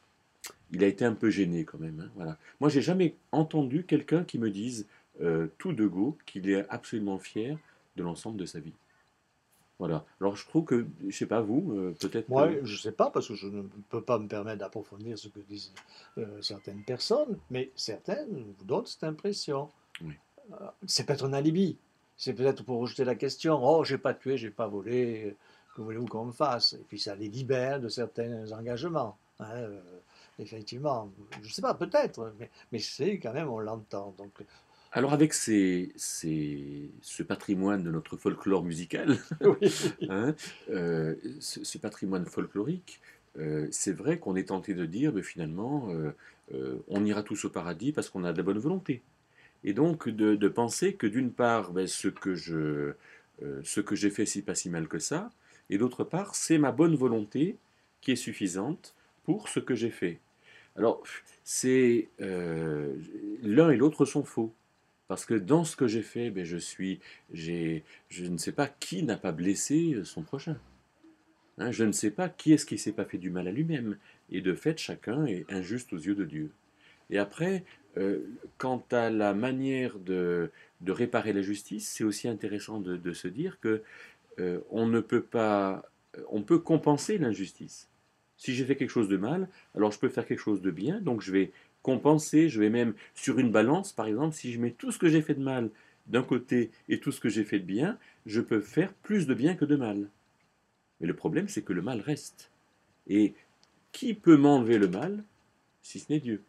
il a été un peu gêné quand même, hein, voilà. Moi, j'ai jamais entendu quelqu'un qui me dise euh, tout de go qu'il est absolument fier de l'ensemble de sa vie. Voilà. Alors, je trouve que, je sais pas vous, euh, peut-être Moi, que je ne sais pas, parce que je ne peux pas me permettre d'approfondir ce que disent euh, certaines personnes, mais certaines vous donnent cette impression. oui. Euh, c'est peut-être un alibi. C'est peut-être pour rejeter la question. Oh, j'ai pas tué, j'ai pas volé. Que voulez-vous qu'on me fasse? Et puis ça les libère de certains engagements, hein, euh, effectivement, je ne sais pas, peut-être, mais, mais c'est quand même, on l'entend. Donc, Alors, avec ces, ces- ce patrimoine de notre folklore musical, oui, hein, euh, ce, ce patrimoine folklorique, euh, c'est vrai qu'on est tenté de dire, mais finalement, euh, euh, on ira tous au paradis parce qu'on a de la bonne volonté. Et donc de, de penser que d'une part, ben, ce que je, euh, ce que j'ai fait, c'est pas si mal que ça, et d'autre part, c'est ma bonne volonté qui est suffisante pour ce que j'ai fait. Alors, c'est euh, l'un et l'autre sont faux. Parce que dans ce que j'ai fait, ben, je suis, j'ai, je ne sais pas qui n'a pas blessé son prochain. Hein, je ne sais pas qui est-ce qui ne s'est pas fait du mal à lui-même. Et de fait, chacun est injuste aux yeux de Dieu. Et après, euh, quant à la manière de, de réparer la justice, c'est aussi intéressant de, de se dire que euh, on ne peut pas, on peut compenser l'injustice. Si j'ai fait quelque chose de mal, alors je peux faire quelque chose de bien, donc je vais compenser, je vais même sur une balance, par exemple, si je mets tout ce que j'ai fait de mal d'un côté et tout ce que j'ai fait de bien, je peux faire plus de bien que de mal. Mais le problème, c'est que le mal reste. Et qui peut m'enlever le mal si ce n'est Dieu?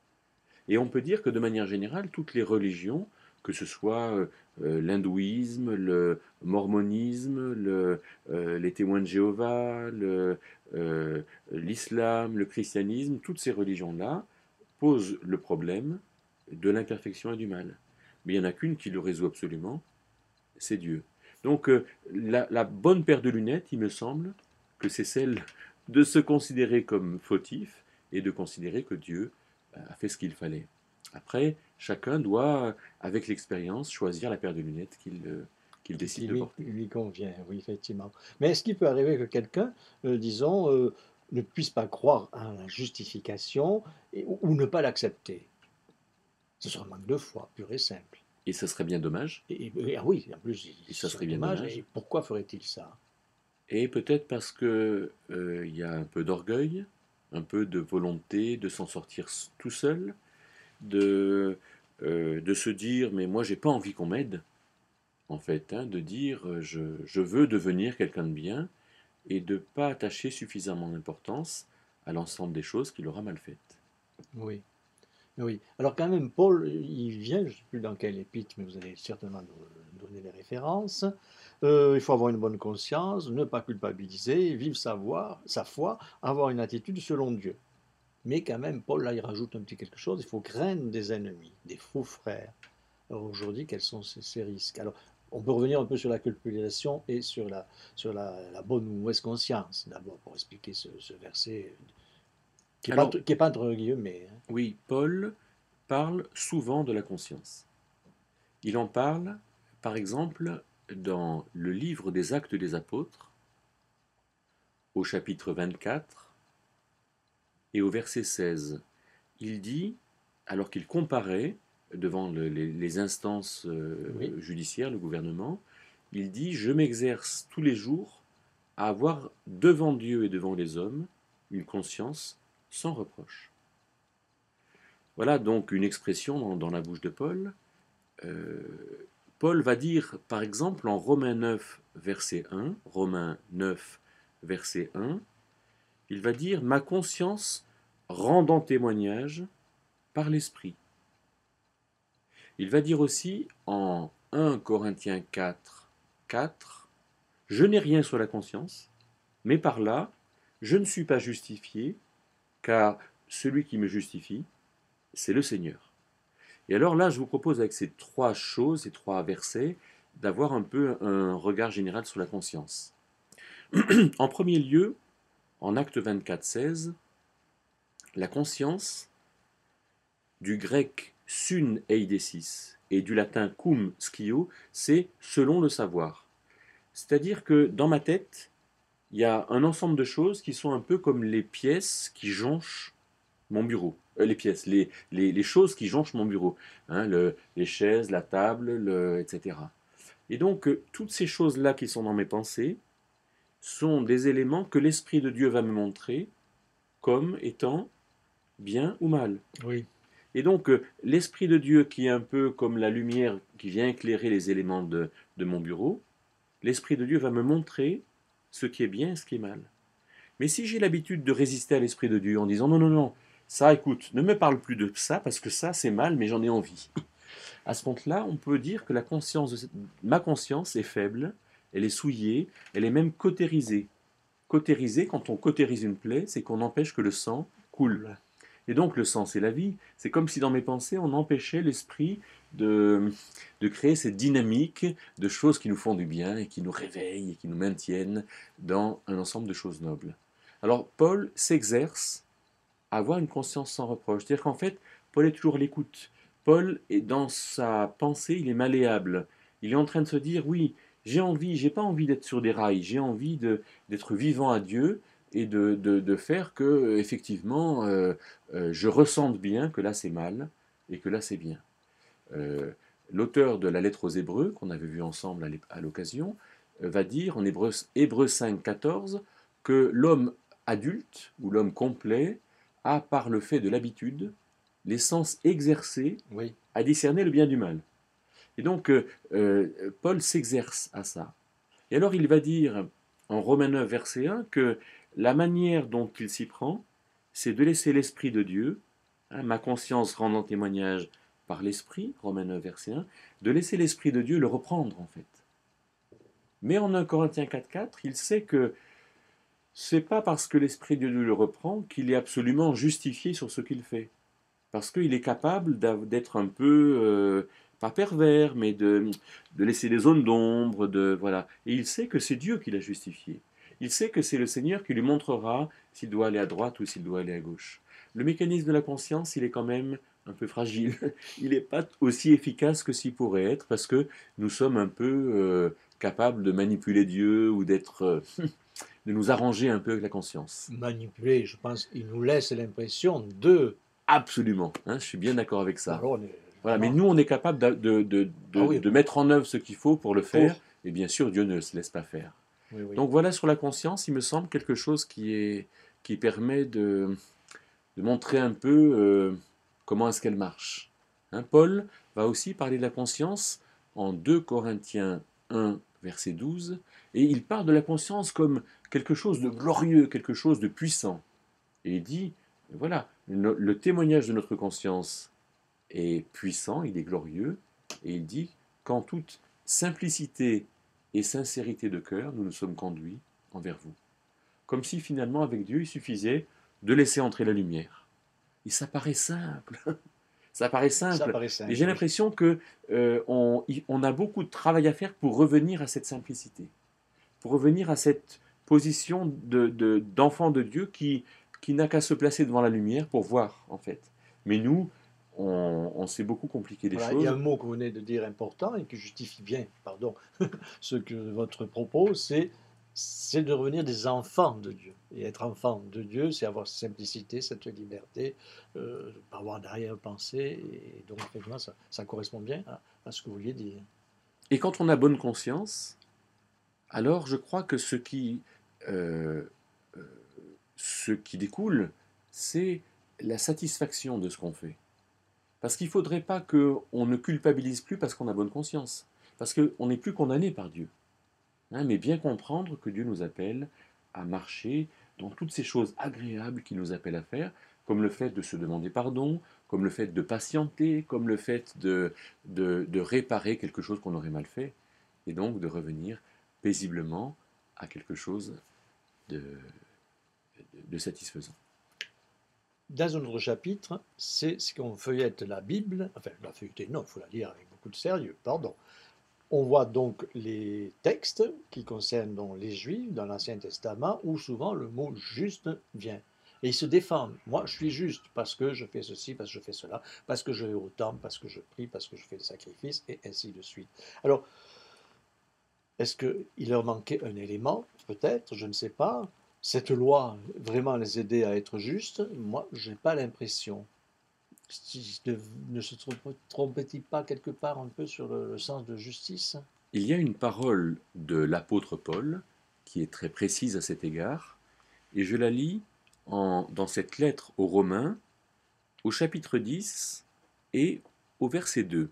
Et on peut dire que de manière générale, toutes les religions, que ce soit euh, euh, l'hindouisme, le mormonisme, le, euh, les témoins de Jéhovah, le, euh, l'islam, le christianisme, toutes ces religions-là posent le problème de l'imperfection et du mal. Mais il n'y en a qu'une qui le résout absolument, c'est Dieu. Donc euh, la, la bonne paire de lunettes, il me semble, que c'est celle de se considérer comme fautif et de considérer que Dieu a fait ce qu'il fallait. Après, chacun doit, avec l'expérience, choisir la paire de lunettes qu'il euh, qu'il qui, décide qui de lui, porter. lui convient, oui, effectivement. Mais est-ce qu'il peut arriver que quelqu'un, euh, disons, euh, ne puisse pas croire à la justification et- ou, ou ne pas l'accepter? Ce serait un manque de foi, pur et simple. Et ça serait bien dommage, Et, et- ah oui, en plus, et ce ça serait serait bien dommage. dommage, Et pourquoi ferait-il ça? et peut-être parce que euh, il y a un peu d'orgueil, un peu de volonté de s'en sortir tout seul, de, euh, de se dire mais moi j'ai pas envie qu'on m'aide, en fait, hein, de dire euh, je, je veux devenir quelqu'un de bien et de ne pas attacher suffisamment d'importance à l'ensemble des choses qu'il aura mal faites. Oui. Oui. Alors quand même, Paul, il vient, je ne sais plus dans quel épître, mais vous allez certainement nous donner les références. Euh, il faut avoir une bonne conscience, ne pas culpabiliser, vivre sa voie, sa foi, avoir une attitude selon Dieu. Mais quand même, Paul, là, il rajoute un petit quelque chose, il faut craindre des ennemis, des faux frères. Alors aujourd'hui, quels sont ces, ces risques? Alors, on peut revenir un peu sur la culpabilisation et sur la, sur la, la bonne ou mauvaise conscience, d'abord, pour expliquer ce, ce verset qui n'est pas, Alors, qui est pas entre guillemets, hein. oui, Paul parle souvent de la conscience. Il en parle, par exemple, dans le livre des Actes des Apôtres, au chapitre vingt-quatre et au verset seize. Il dit, alors qu'il comparait devant le- les, les instances Oui, euh, judiciaires, le gouvernement, il dit, je m'exerce tous les jours à avoir devant Dieu et devant les hommes une conscience sans reproche. Voilà donc une expression dans, dans la bouche de Paul. Euh, Paul va dire, par exemple, en Romains neuf, verset un, Romains neuf, verset un, il va dire, ma conscience rendant témoignage par l'Esprit. Il va dire aussi en un Corinthiens quatre, quatre, je n'ai rien sur la conscience, mais par là, je ne suis pas justifié, car celui qui me justifie, c'est le Seigneur. Et alors là, je vous propose avec ces trois choses, ces trois versets, d'avoir un peu un regard général sur la conscience. En premier lieu, en Acte vingt-quatre, seize, la conscience, du grec sun eidesis et du latin cum scio, c'est selon le savoir. C'est-à-dire que dans ma tête, il y a un ensemble de choses qui sont un peu comme les pièces qui jonchent mon bureau. Euh, les pièces, les, les, les choses qui jonchent mon bureau. Hein, le, les chaises, la table, le, et cetera. Et donc, euh, toutes ces choses-là qui sont dans mes pensées sont des éléments que l'Esprit de Dieu va me montrer comme étant bien ou mal. oui, Et donc, euh, l'Esprit de Dieu qui est un peu comme la lumière qui vient éclairer les éléments de, de mon bureau, l'Esprit de Dieu va me montrer ce qui est bien et ce qui est mal. Mais si j'ai l'habitude de résister à l'Esprit de Dieu en disant non, non, non, ça, écoute, ne me parle plus de ça parce que ça, c'est mal, mais j'en ai envie. À ce compte-là, on peut dire que la conscience de cette- ma conscience est faible, elle est souillée, elle est même cautérisée. Cautérisée, quand on cautérise une plaie, c'est qu'on empêche que le sang coule. cool. Et donc le sang, c'est la vie. C'est comme si dans mes pensées, on empêchait l'esprit de, de créer cette dynamique de choses qui nous font du bien et qui nous réveillent et qui nous maintiennent dans un ensemble de choses nobles. Alors Paul s'exerce à avoir une conscience sans reproche. C'est-à-dire qu'en fait, Paul est toujours à l'écoute. Paul est dans sa pensée, il est malléable. Il est en train de se dire, oui, j'ai envie, j'ai pas envie d'être sur des rails, j'ai envie de, d'être vivant à Dieu et de, de, de faire que, effectivement, euh, euh, je ressente bien que là c'est mal et que là c'est bien. Euh, L'auteur de la lettre aux Hébreux, qu'on avait vu ensemble à l'occasion, euh, va dire en Hébreux, Hébreux cinq, quatorze que l'homme adulte ou l'homme complet a, par le fait de l'habitude, les sens exercés Oui, à discerner le bien du mal. Et donc, euh, euh, Paul s'exerce à ça. Et alors, il va dire en Romains neuf, verset un, que la manière dont il s'y prend, c'est de laisser l'Esprit de Dieu, hein, ma conscience rendant témoignage par l'Esprit, Romains neuf, verset un, de laisser l'Esprit de Dieu le reprendre, en fait. Mais en un Corinthiens quatre, quatre, il sait que c'est pas parce que l'Esprit de Dieu le reprend qu'il est absolument justifié sur ce qu'il fait. Parce qu'il est capable d'être un peu, euh, pas pervers, mais de, de laisser des zones d'ombre, de voilà. Et il sait que c'est Dieu qui l'a justifié. Il sait que c'est le Seigneur qui lui montrera s'il doit aller à droite ou s'il doit aller à gauche. Le mécanisme de la conscience, il est quand même un peu fragile. Il n'est pas aussi efficace que s'il pourrait être, parce que nous sommes un peu euh, capables de manipuler Dieu ou d'être, euh, de nous arranger un peu avec la conscience. manipuler, je pense, il nous laisse l'impression de. Absolument, hein, je suis bien d'accord avec Bon, ça. alors, on est Voilà, mais vraiment. nous, on est capable de, de, de, Ah de, oui, de mettre en œuvre ce qu'il faut pour le faire, pour. et bien sûr, Dieu ne se laisse pas faire. Oui, oui. Donc voilà, sur la conscience, il me semble quelque chose qui, est, qui permet de, de montrer un peu euh, comment est-ce qu'elle marche. Hein, Paul va aussi parler de la conscience en deux Corinthiens un, verset douze, et il parle de la conscience comme quelque chose de glorieux, quelque chose de puissant. Et il dit, voilà, le, le témoignage de notre conscience est puissant, il est glorieux, et il dit qu'en toute simplicité et sincérité de cœur, nous nous sommes conduits envers vous. Comme si finalement, avec Dieu, il suffisait de laisser entrer la lumière. Et ça paraît simple. Ça paraît Ça simple. paraît Et j'ai simple, oui. l'impression que euh, on, on a beaucoup de travail à faire pour revenir à cette simplicité, pour revenir à cette position de, de, d'enfant de Dieu qui, qui n'a qu'à se placer devant la lumière pour voir, en fait. Mais nous, on, on s'est beaucoup compliqué les Voilà, il y a un choses. mot que vous venez de dire important et qui justifie bien, pardon, ce que votre propos, c'est c'est de revenir des enfants de Dieu. Et être enfant de Dieu, c'est avoir cette simplicité, cette liberté, euh, pas avoir d'arrière-pensée. Et donc, effectivement, ça, ça correspond bien à, à ce que vous vouliez dire. Et quand on a bonne conscience, alors je crois que ce qui, euh, euh, ce qui découle, c'est la satisfaction de ce qu'on fait. Parce qu'il ne faudrait pas qu'on ne culpabilise plus parce qu'on a bonne conscience. Parce qu'on n'est plus condamné par Dieu. Hein, mais bien comprendre que Dieu nous appelle à marcher dans toutes ces choses agréables qu'il nous appelle à faire, comme le fait de se demander pardon, comme le fait de patienter, comme le fait de, de, de réparer quelque chose qu'on aurait mal fait, et donc de revenir paisiblement à quelque chose de, de satisfaisant. Dans un autre chapitre, c'est ce qu'on feuillette la Bible, enfin, la feuilleter, non, il faut la lire avec beaucoup de sérieux, pardon. On voit donc les textes qui concernent donc les Juifs dans l'Ancien Testament où souvent le mot juste vient. Et ils se défendent. Moi, je suis juste parce que je fais ceci, parce que je fais cela, parce que je vais au temple, parce que je prie, parce que je fais des sacrifices, et ainsi de suite. Alors, est-ce qu'il leur manquait un élément? Peut-être, je ne sais pas. Cette loi vraiment les aidait à être justes? Moi, je n'ai pas l'impression. Ne se trompait-il pas quelque part un peu sur le, le sens de justice? Il y a une parole de l'apôtre Paul qui est très précise à cet égard, et je la lis en, dans cette lettre aux Romains, au chapitre dix et au verset deux.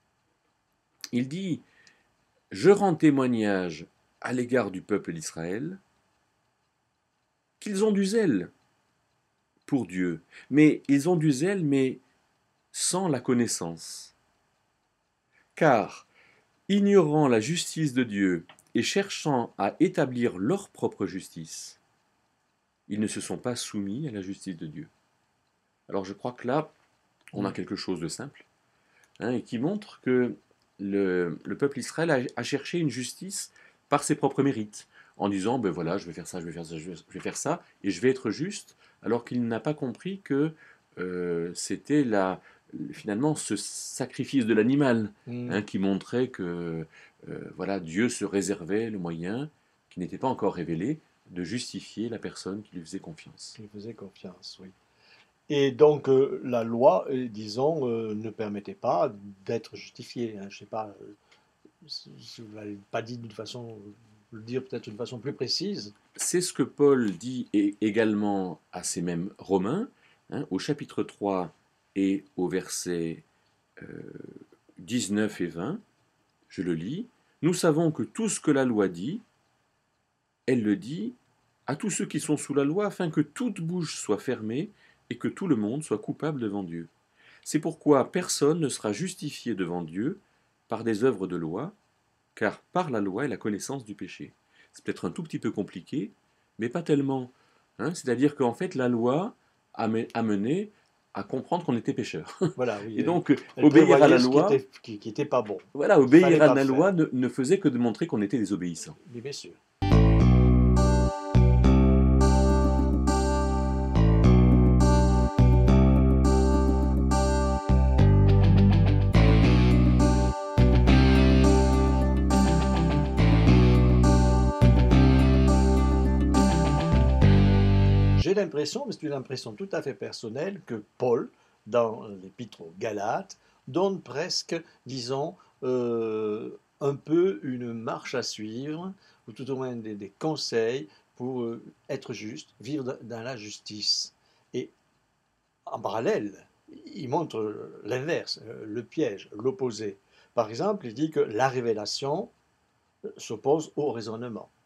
Il dit « Je rends témoignage à l'égard du peuple d'Israël qu'ils ont du zèle pour Dieu, mais ils ont du zèle, mais sans la connaissance. Car, ignorant la justice de Dieu et cherchant à établir leur propre justice, ils ne se sont pas soumis à la justice de Dieu. » Alors je crois que là, on a quelque chose de simple, hein, et qui montre que le, le peuple Israël a, a cherché une justice par ses propres mérites, en disant, ben voilà, je vais faire ça, je vais faire ça, je vais, je vais faire ça, et je vais être juste, alors qu'il n'a pas compris que euh, c'était la, finalement ce sacrifice de l'animal, Mm. hein, qui montrait que euh, voilà, Dieu se réservait le moyen, qui n'était pas encore révélé, de justifier la personne qui lui faisait confiance. Qui lui faisait confiance, oui. Et donc euh, la loi, euh, disons, euh, ne permettait pas d'être justifié. Hein, je ne sais pas, euh, je ne l'avais pas dit d'une façon, le dire peut-être d'une façon plus précise. C'est ce que Paul dit également à ces mêmes Romains, hein, au chapitre trois et au verset euh, dix-neuf et vingt. Je le lis. Nous savons que tout ce que la loi dit, elle le dit à tous ceux qui sont sous la loi, afin que toute bouche soit fermée et que tout le monde soit coupable devant Dieu. C'est pourquoi personne ne sera justifié devant Dieu par des œuvres de loi, car par la loi est la connaissance du péché. C'est peut-être un tout petit peu compliqué, mais pas tellement. Hein, c'est-à-dire qu'en fait, la loi a mené à comprendre qu'on était pécheur. Voilà, oui. Et donc, elle obéir à la ce loi, qui était, qui, qui était pas bon. voilà, obéir à la loi ne, ne faisait que de montrer qu'on était désobéissants. Mais bien sûr. J'ai l'impression, mais c'est une impression tout à fait personnelle, que Paul, dans l'épître aux Galates, donne presque, disons, euh, un peu une marche à suivre, ou tout au moins des, des conseils pour euh, être juste, vivre dans la justice. Et en parallèle, il montre l'inverse, le piège, l'opposé. Par exemple, il dit que la révélation s'oppose au raisonnement.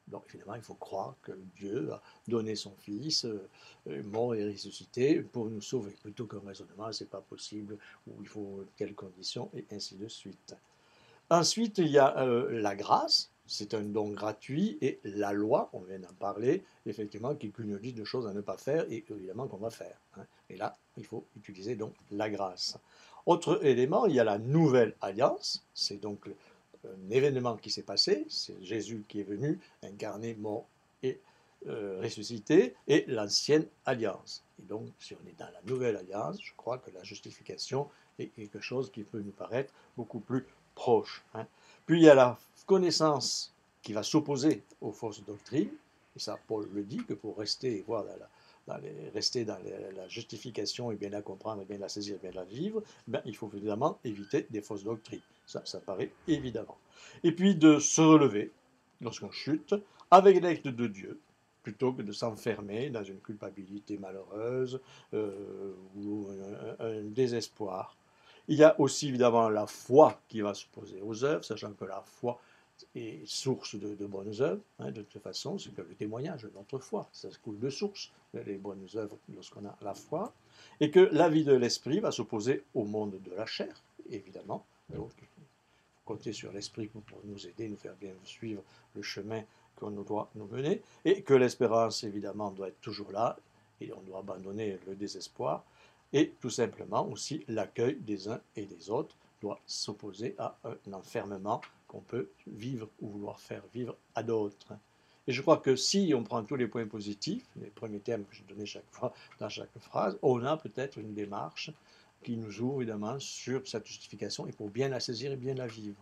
Donc évidemment, il faut croire que Dieu a donné son Fils, euh, euh, mort et ressuscité, pour nous sauver. Plutôt qu'un raisonnement, c'est pas possible, ou il faut telles conditions, et ainsi de suite. Ensuite, il y a euh, la grâce, c'est un don gratuit, et la loi, on vient d'en parler, effectivement, qui est une liste de choses à ne pas faire, et évidemment qu'on va faire. Hein. Et là, il faut utiliser donc la grâce. Autre élément, il y a la nouvelle alliance, c'est donc un événement qui s'est passé, c'est Jésus qui est venu, incarné, mort et euh, ressuscité, et l'ancienne alliance. Et donc, si on est dans la nouvelle alliance, je crois que la justification est quelque chose qui peut nous paraître beaucoup plus proche. Hein. Puis il y a la connaissance qui va s'opposer aux fausses doctrines, et ça Paul le dit, que pour rester et voir la, la dans les, rester dans les, la justification et bien la comprendre, et bien la saisir, et bien la vivre, ben, il faut évidemment éviter des fausses doctrines. Ça, ça paraît évidemment. Et puis de se relever lorsqu'on chute avec l'aide de Dieu, plutôt que de s'enfermer dans une culpabilité malheureuse euh, ou un, un, désespoir. Il y a aussi évidemment la foi qui va s'opposer aux œuvres, sachant que la foi est source de, de bonnes œuvres. Hein, de toute façon, c'est que le témoignage de notre foi, ça se coule de source, les bonnes œuvres lorsqu'on a la foi, et que la vie de l'esprit va s'opposer au monde de la chair, évidemment. Donc, il faut compter sur l'esprit pour nous aider, nous faire bien suivre le chemin qu'on doit nous mener, et que l'espérance, évidemment, doit être toujours là, et on doit abandonner le désespoir, et tout simplement aussi l'accueil des uns et des autres doit s'opposer à un enfermement qu'on peut vivre ou vouloir faire vivre à d'autres. Et je crois que si on prend tous les points positifs, les premiers termes que je donnais chaque fois dans chaque phrase, on a peut-être une démarche qui nous ouvre évidemment sur cette justification et pour bien la saisir et bien la vivre.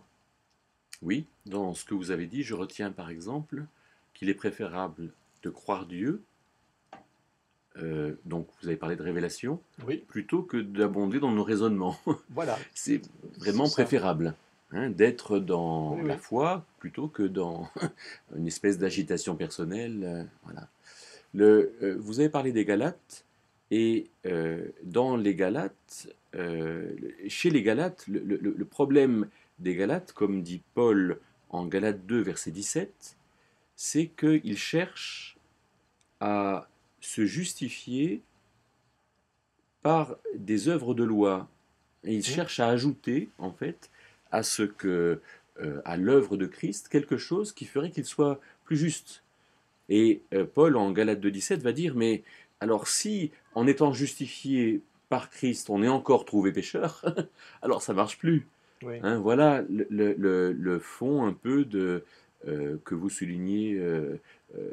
Oui, dans ce que vous avez dit, je retiens par exemple qu'il est préférable de croire Dieu, euh, donc vous avez parlé de révélation, Oui, plutôt que d'abonder dans nos raisonnements. voilà, C'est c'est vraiment ça. préférable hein, d'être Oui, dans la oui. foi plutôt que dans une espèce d'agitation personnelle. euh, voilà. Le, euh, vous avez parlé des Galates, et euh, dans les Galates, euh, chez les Galates, le, le- le problème des Galates, comme dit Paul en Galates deux, verset dix-sept, c'est qu'ils cherchent à se justifier par des œuvres de loi. Et ils Hum, cherchent à ajouter, en fait, à ce que, euh, à l'œuvre de Christ, quelque chose qui ferait qu'il soit plus juste. Et euh, Paul, en Galates deux dix-sept, va dire, mais alors si, en étant justifié par Christ, on est encore trouvé pécheur, alors ça marche plus. oui. Hein, voilà le, le- le- le fond un peu de, euh, que vous soulignez, euh, euh,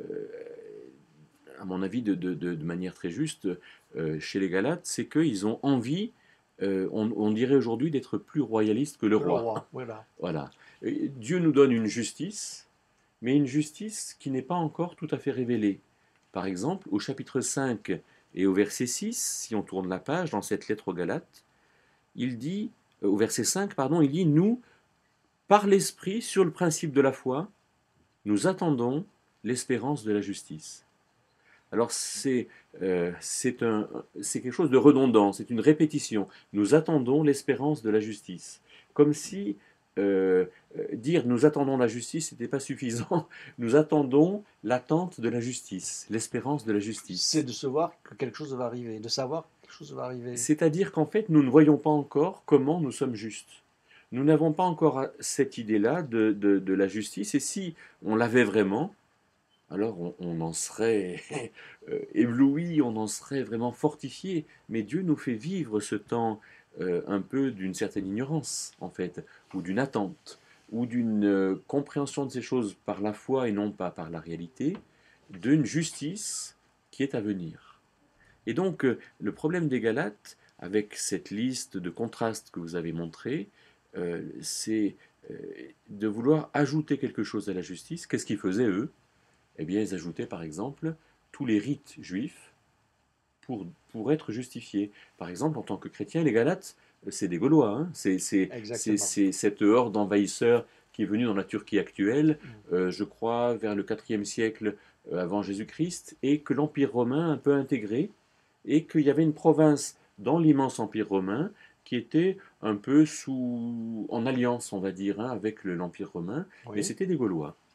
à mon avis, de, de- de- de manière très juste, euh, chez les Galates, c'est qu'ils ont envie, euh, on, on dirait aujourd'hui, d'être plus royaliste que le Que le roi. roi, voilà. Voilà. Et Dieu nous donne une justice, mais une justice qui n'est pas encore tout à fait révélée. Par exemple, au chapitre cinq et au verset six, si on tourne la page dans cette lettre aux Galates, il dit, euh, au verset cinq, pardon, il dit, nous, par l'Esprit, sur le principe de la foi, nous attendons l'espérance de la justice. Alors c'est euh, c'est un, c'est quelque chose de redondant, c'est une répétition. Nous attendons l'espérance de la justice. Comme si euh, euh, dire nous attendons la justice n'était pas suffisant. Nous attendons l'attente de la justice, l'espérance de la C'est justice. de se voir que quelque chose va arriver, de savoir que quelque chose va arriver. C'est-à-dire qu'en fait, nous ne voyons pas encore comment nous sommes justes. Nous n'avons pas encore cette idée-là de, de, de la justice, et si on l'avait vraiment, alors on, on en serait euh, ébloui, on en serait vraiment fortifié. Mais Dieu nous fait vivre ce temps euh, un peu d'une certaine ignorance, en fait, ou d'une attente, ou d'une euh, compréhension de ces choses par la foi et non pas par la réalité, d'une justice qui est à venir. Et donc, euh, le problème des Galates, avec cette liste de contrastes que vous avez montré, euh, c'est euh, de vouloir ajouter quelque chose à la justice. Qu'est-ce qu'ils faisaient, eux? Eh bien, ils ajoutaient par exemple tous les rites juifs pour, pour être justifiés. Par exemple, en tant que chrétiens, les Galates, c'est des Gaulois. Hein. C'est, c'est, c'est, Exactement. c'est cette horde d'envahisseurs qui est venue dans la Turquie actuelle, Mm. euh, je crois, vers le quatrième siècle euh, avant Jésus-Christ, et que l'Empire romain a un peu intégré, et qu'il y avait une province dans l'immense Empire romain qui était un peu sous, en alliance, on va dire, hein, avec le- l'Empire romain, et Oui. c'était des Gaulois.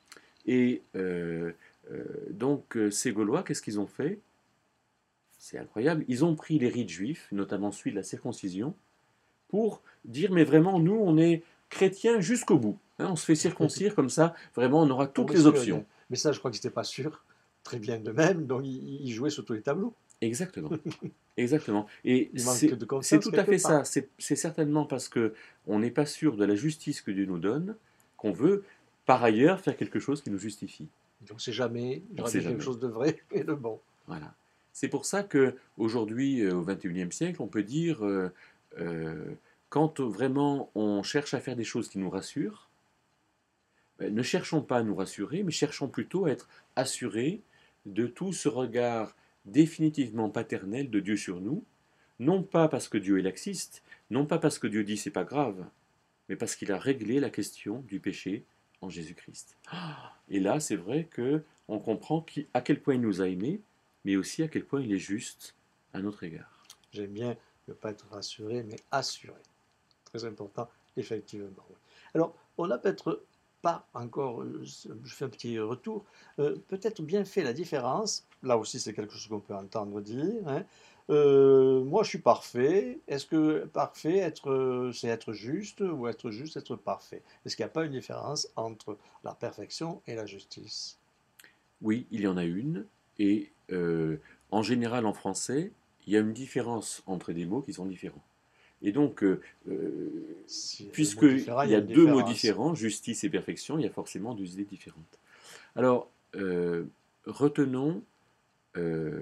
Et euh, euh, donc, euh, ces Gaulois, qu'est-ce qu'ils ont fait? C'est incroyable. Ils ont pris les rites juifs, notamment celui de la circoncision, pour dire, mais vraiment, nous, on est chrétiens jusqu'au bout. Hein, on se fait circoncire comme ça, vraiment, on aura Pour toutes les risquer rien. options. Mais ça, je crois qu'ils n'étaient pas sûrs très bien d'eux-mêmes, donc ils, ils jouaient sur tous les tableaux. Exactement. Exactement. Et Il manque c'est de c'est confiance tout à quelque fait part. ça. C'est c'est certainement parce que on n'est pas sûr de la justice que Dieu nous donne qu'on veut, par ailleurs, faire quelque chose qui nous justifie. On ne sait jamais, On ne j'aurais sait bien quelque jamais. chose de vrai et de bon. Voilà. C'est pour ça que aujourd'hui, euh, au vingt et unième siècle, on peut dire, euh, euh, quand vraiment on cherche à faire des choses qui nous rassurent, ben, ne cherchons pas à nous rassurer, mais cherchons plutôt à être assurés de tout ce regard définitivement paternel de Dieu sur nous, non pas parce que Dieu est laxiste, non pas parce que Dieu dit c'est pas grave, mais parce qu'il a réglé la question du péché en Jésus-Christ. Et là, c'est vrai que on comprend qui, à quel point il nous a aimés, mais aussi à quel point il est juste à notre égard. J'aime bien ne pas être rassuré, mais assuré. Très important, effectivement. Oui. Alors, on n'a peut-être pas encore, euh, je fais un petit retour, euh, peut-être bien fait la différence, là aussi c'est quelque chose qu'on peut entendre dire, hein. Euh, moi je suis parfait, est-ce que parfait, être, euh, c'est être juste, ou être juste, être parfait? Est-ce qu'il n'y a pas une différence entre la perfection et la justice? Oui, il y en a une, et euh, en général en français, il y a une différence entre des mots qui sont différents. Et donc, euh, euh, S'il y a deux mots puisqu'il différents, il y y a a une deux mots différence. différents, justice et perfection, il y a forcément deux idées différentes. Alors, euh, retenons, euh,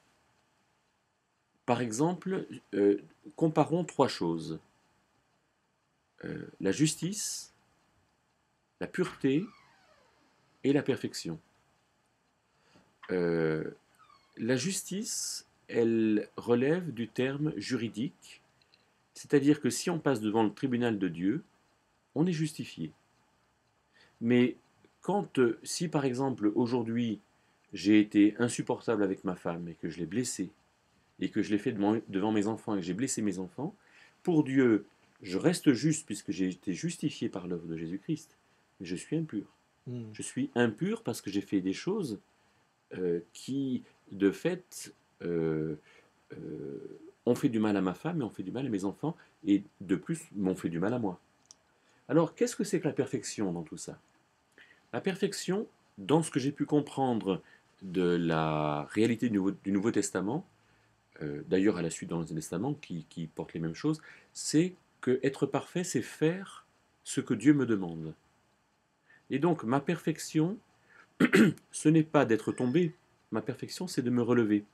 par exemple, euh, comparons trois choses. Euh, la justice, la pureté et la perfection. Euh, la justice, elle relève du terme juridique, c'est-à-dire que si on passe devant le tribunal de Dieu, on est justifié. Mais quand, euh, si par exemple aujourd'hui j'ai été insupportable avec ma femme et que je l'ai blessée, et que je l'ai fait devant, devant mes enfants et que j'ai blessé mes enfants, pour Dieu, je reste juste puisque j'ai été justifié par l'œuvre de Jésus-Christ, mais je suis impur. Hmm. Je suis impur parce que j'ai fait des choses euh, qui, de fait, euh, euh, ont fait du mal à ma femme et ont fait du mal à mes enfants, et de plus m'ont fait du mal à moi. Alors, qu'est-ce que c'est que la perfection dans tout ça? La perfection, dans ce que j'ai pu comprendre de la réalité du Nouveau, du Nouveau Testament, euh, d'ailleurs à la suite dans l'Ancien Testament, qui, qui porte les mêmes choses, c'est que être parfait, c'est faire ce que Dieu me demande. Et donc, ma perfection, ce n'est pas d'être tombé, ma perfection, c'est de me relever.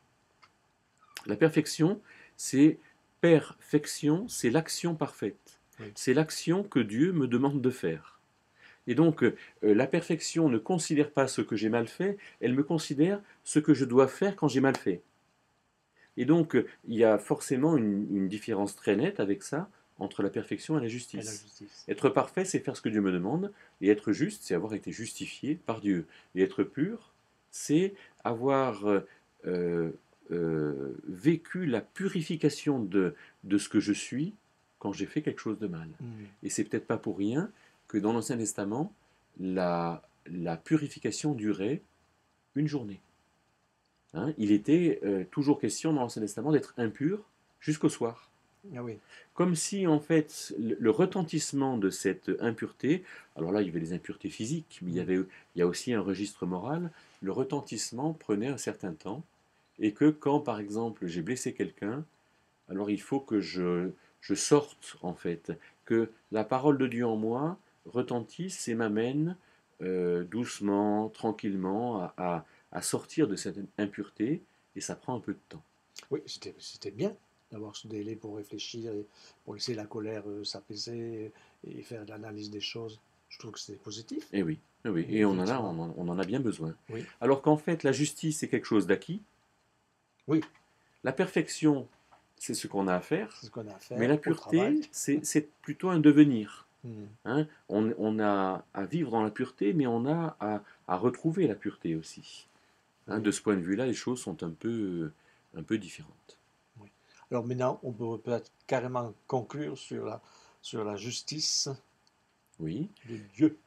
La perfection, c'est perfection, c'est l'action parfaite. Oui. C'est l'action que Dieu me demande de faire. Et donc, euh, la perfection ne considère pas ce que j'ai mal fait, elle me considère ce que je dois faire quand j'ai mal fait. Et donc, euh, il y a forcément une, une différence très nette avec ça entre la perfection et la Et la justice. justice. Être parfait, c'est faire ce que Dieu me demande, et être juste, c'est avoir été justifié par Dieu. Et être pur, c'est avoir euh, euh, euh, vécu la purification de, de ce que je suis quand j'ai fait quelque chose de mal. Hmm. Et c'est peut-être pas pour rien que dans l'Ancien Testament, la, la purification durait une journée. Hein, il était euh, toujours question dans l'Ancien Testament d'être impur jusqu'au soir. Ah oui. Comme si en fait le, le retentissement de cette impureté, alors là il y avait les impuretés physiques, mais il y, Hmm. avait, il y a aussi un registre moral, le retentissement prenait un certain temps, et que quand par exemple j'ai blessé quelqu'un, alors il faut que je, je sorte en fait, que la parole de Dieu en moi retentisse et m'amène euh, doucement, tranquillement à, à, à sortir de cette impureté, et ça prend un peu de temps. Oui, c'était c'était bien d'avoir ce délai pour réfléchir et pour laisser la colère euh, s'apaiser et faire de l'analyse des choses. Je trouve que c'est positif, Et oui, eh oui, et et on en a, effectivement. on en, on en a bien besoin. Oui, Alors qu'en fait, la justice, c'est quelque chose d'acquis, oui, la perfection, c'est ce qu'on a à faire, c'est ce qu'on a à mais faire la au travail. pureté, c'est c'est plutôt un devenir. Hmm. Hein. On, on a à vivre dans la pureté, mais on a à, à retrouver la pureté aussi. Hein, de Oui, ce point de vue-là, les choses sont un peu, un peu différentes. oui. Alors maintenant, on peut peut-être carrément conclure sur la, sur la justice Oui, de Dieu.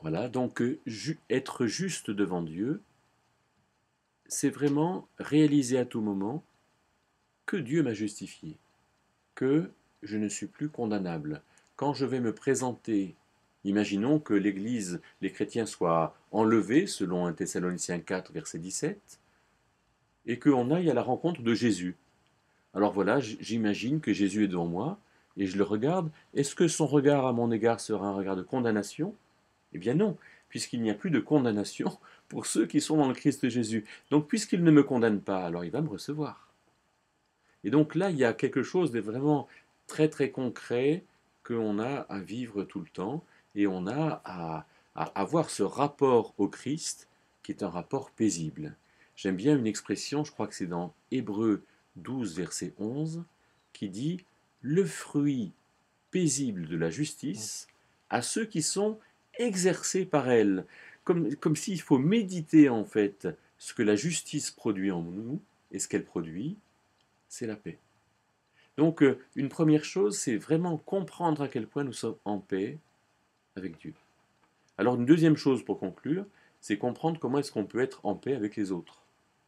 Voilà, donc euh, ju- être juste devant Dieu, c'est vraiment réaliser à tout moment que Dieu m'a justifié, que je ne suis plus condamnable. Quand je vais me présenter, imaginons que l'Église, les chrétiens soient enlevés, selon un Thessaloniciens quatre, verset dix-sept, et qu'on aille à la rencontre de Jésus. Alors voilà, j'imagine que Jésus est devant moi, et je le regarde. Est-ce que son regard à mon égard sera un regard de condamnation? Eh bien non, puisqu'il n'y a plus de condamnation pour ceux qui sont dans le Christ Jésus. Donc puisqu'il ne me condamne pas, alors il va me recevoir. Et donc là, il y a quelque chose de vraiment très très concret qu'on a à vivre tout le temps, et on a à, à avoir ce rapport au Christ qui est un rapport paisible. J'aime bien une expression, je crois que c'est dans Hébreux douze, verset onze, qui dit le fruit paisible de la justice à ceux qui sont exercés par elle. Comme, comme s'il faut méditer en fait ce que la justice produit en nous, et ce qu'elle produit, c'est la paix. Donc, euh, une première chose, c'est vraiment comprendre à quel point nous sommes en paix avec Dieu. Alors, une deuxième chose pour conclure, c'est comprendre comment est-ce qu'on peut être en paix avec les autres.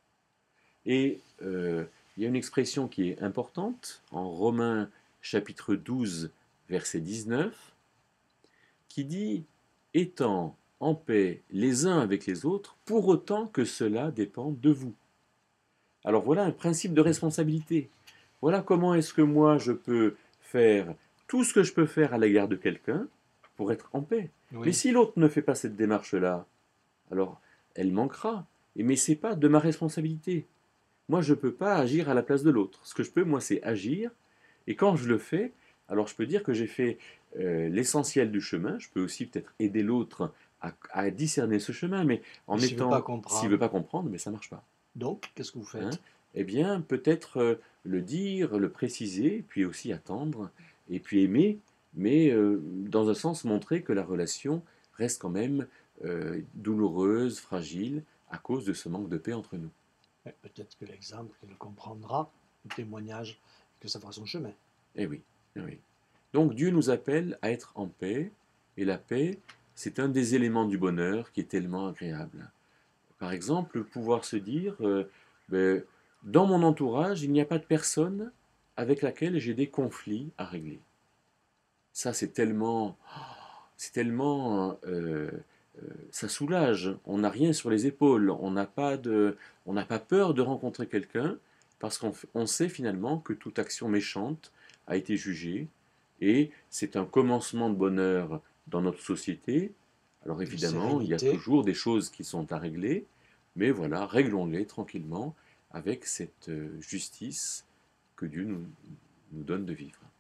Et euh, il y a une expression qui est importante en Romains chapitre douze, verset dix-neuf, qui dit « étant en paix les uns avec les autres, pour autant que cela dépend de vous ». Alors voilà un principe de responsabilité. Voilà comment est-ce que moi je peux faire tout ce que je peux faire à l'égard de quelqu'un pour être en paix. Mais Oui, si l'autre ne fait pas cette démarche-là, alors elle manquera. Et mais c'est pas de ma responsabilité. Moi, je ne peux pas agir à la place de l'autre. Ce que je peux, moi, c'est agir. Et quand je le fais, alors je peux dire que j'ai fait euh, l'essentiel du chemin. Je peux aussi peut-être aider l'autre à, à discerner ce chemin, mais mais en s'il ne veut pas étant, s'il ne veut comprendre, pas comprendre, mais ça ne marche pas. donc, qu'est-ce que vous Hein, faites? eh bien, peut-être euh, le dire, le préciser, puis aussi attendre, et puis aimer, mais euh, dans un sens montrer que la relation reste quand même euh, douloureuse, fragile, à cause de ce manque de paix entre nous. Mais peut-être que l'exemple, il le comprendra, le témoignage, que ça fera son chemin. Eh oui, eh oui. Donc Dieu nous appelle à être en paix, et la paix, c'est un des éléments du bonheur qui est tellement agréable. Par exemple, pouvoir se dire, euh, ben, dans mon entourage, il n'y a pas de personne avec laquelle j'ai des conflits à régler. Ça, c'est tellement, c'est tellement, euh, euh, ça soulage. On n'a rien sur les épaules. On n'a pas de, on n'a pas peur de rencontrer quelqu'un parce qu'on on sait finalement que toute action méchante a été jugée et c'est un commencement de bonheur dans notre société. Alors De évidemment, il y a sérénité. toujours des choses qui sont à régler, mais voilà, réglons-les tranquillement avec cette euh, justice que Dieu nous, nous donne de vivre.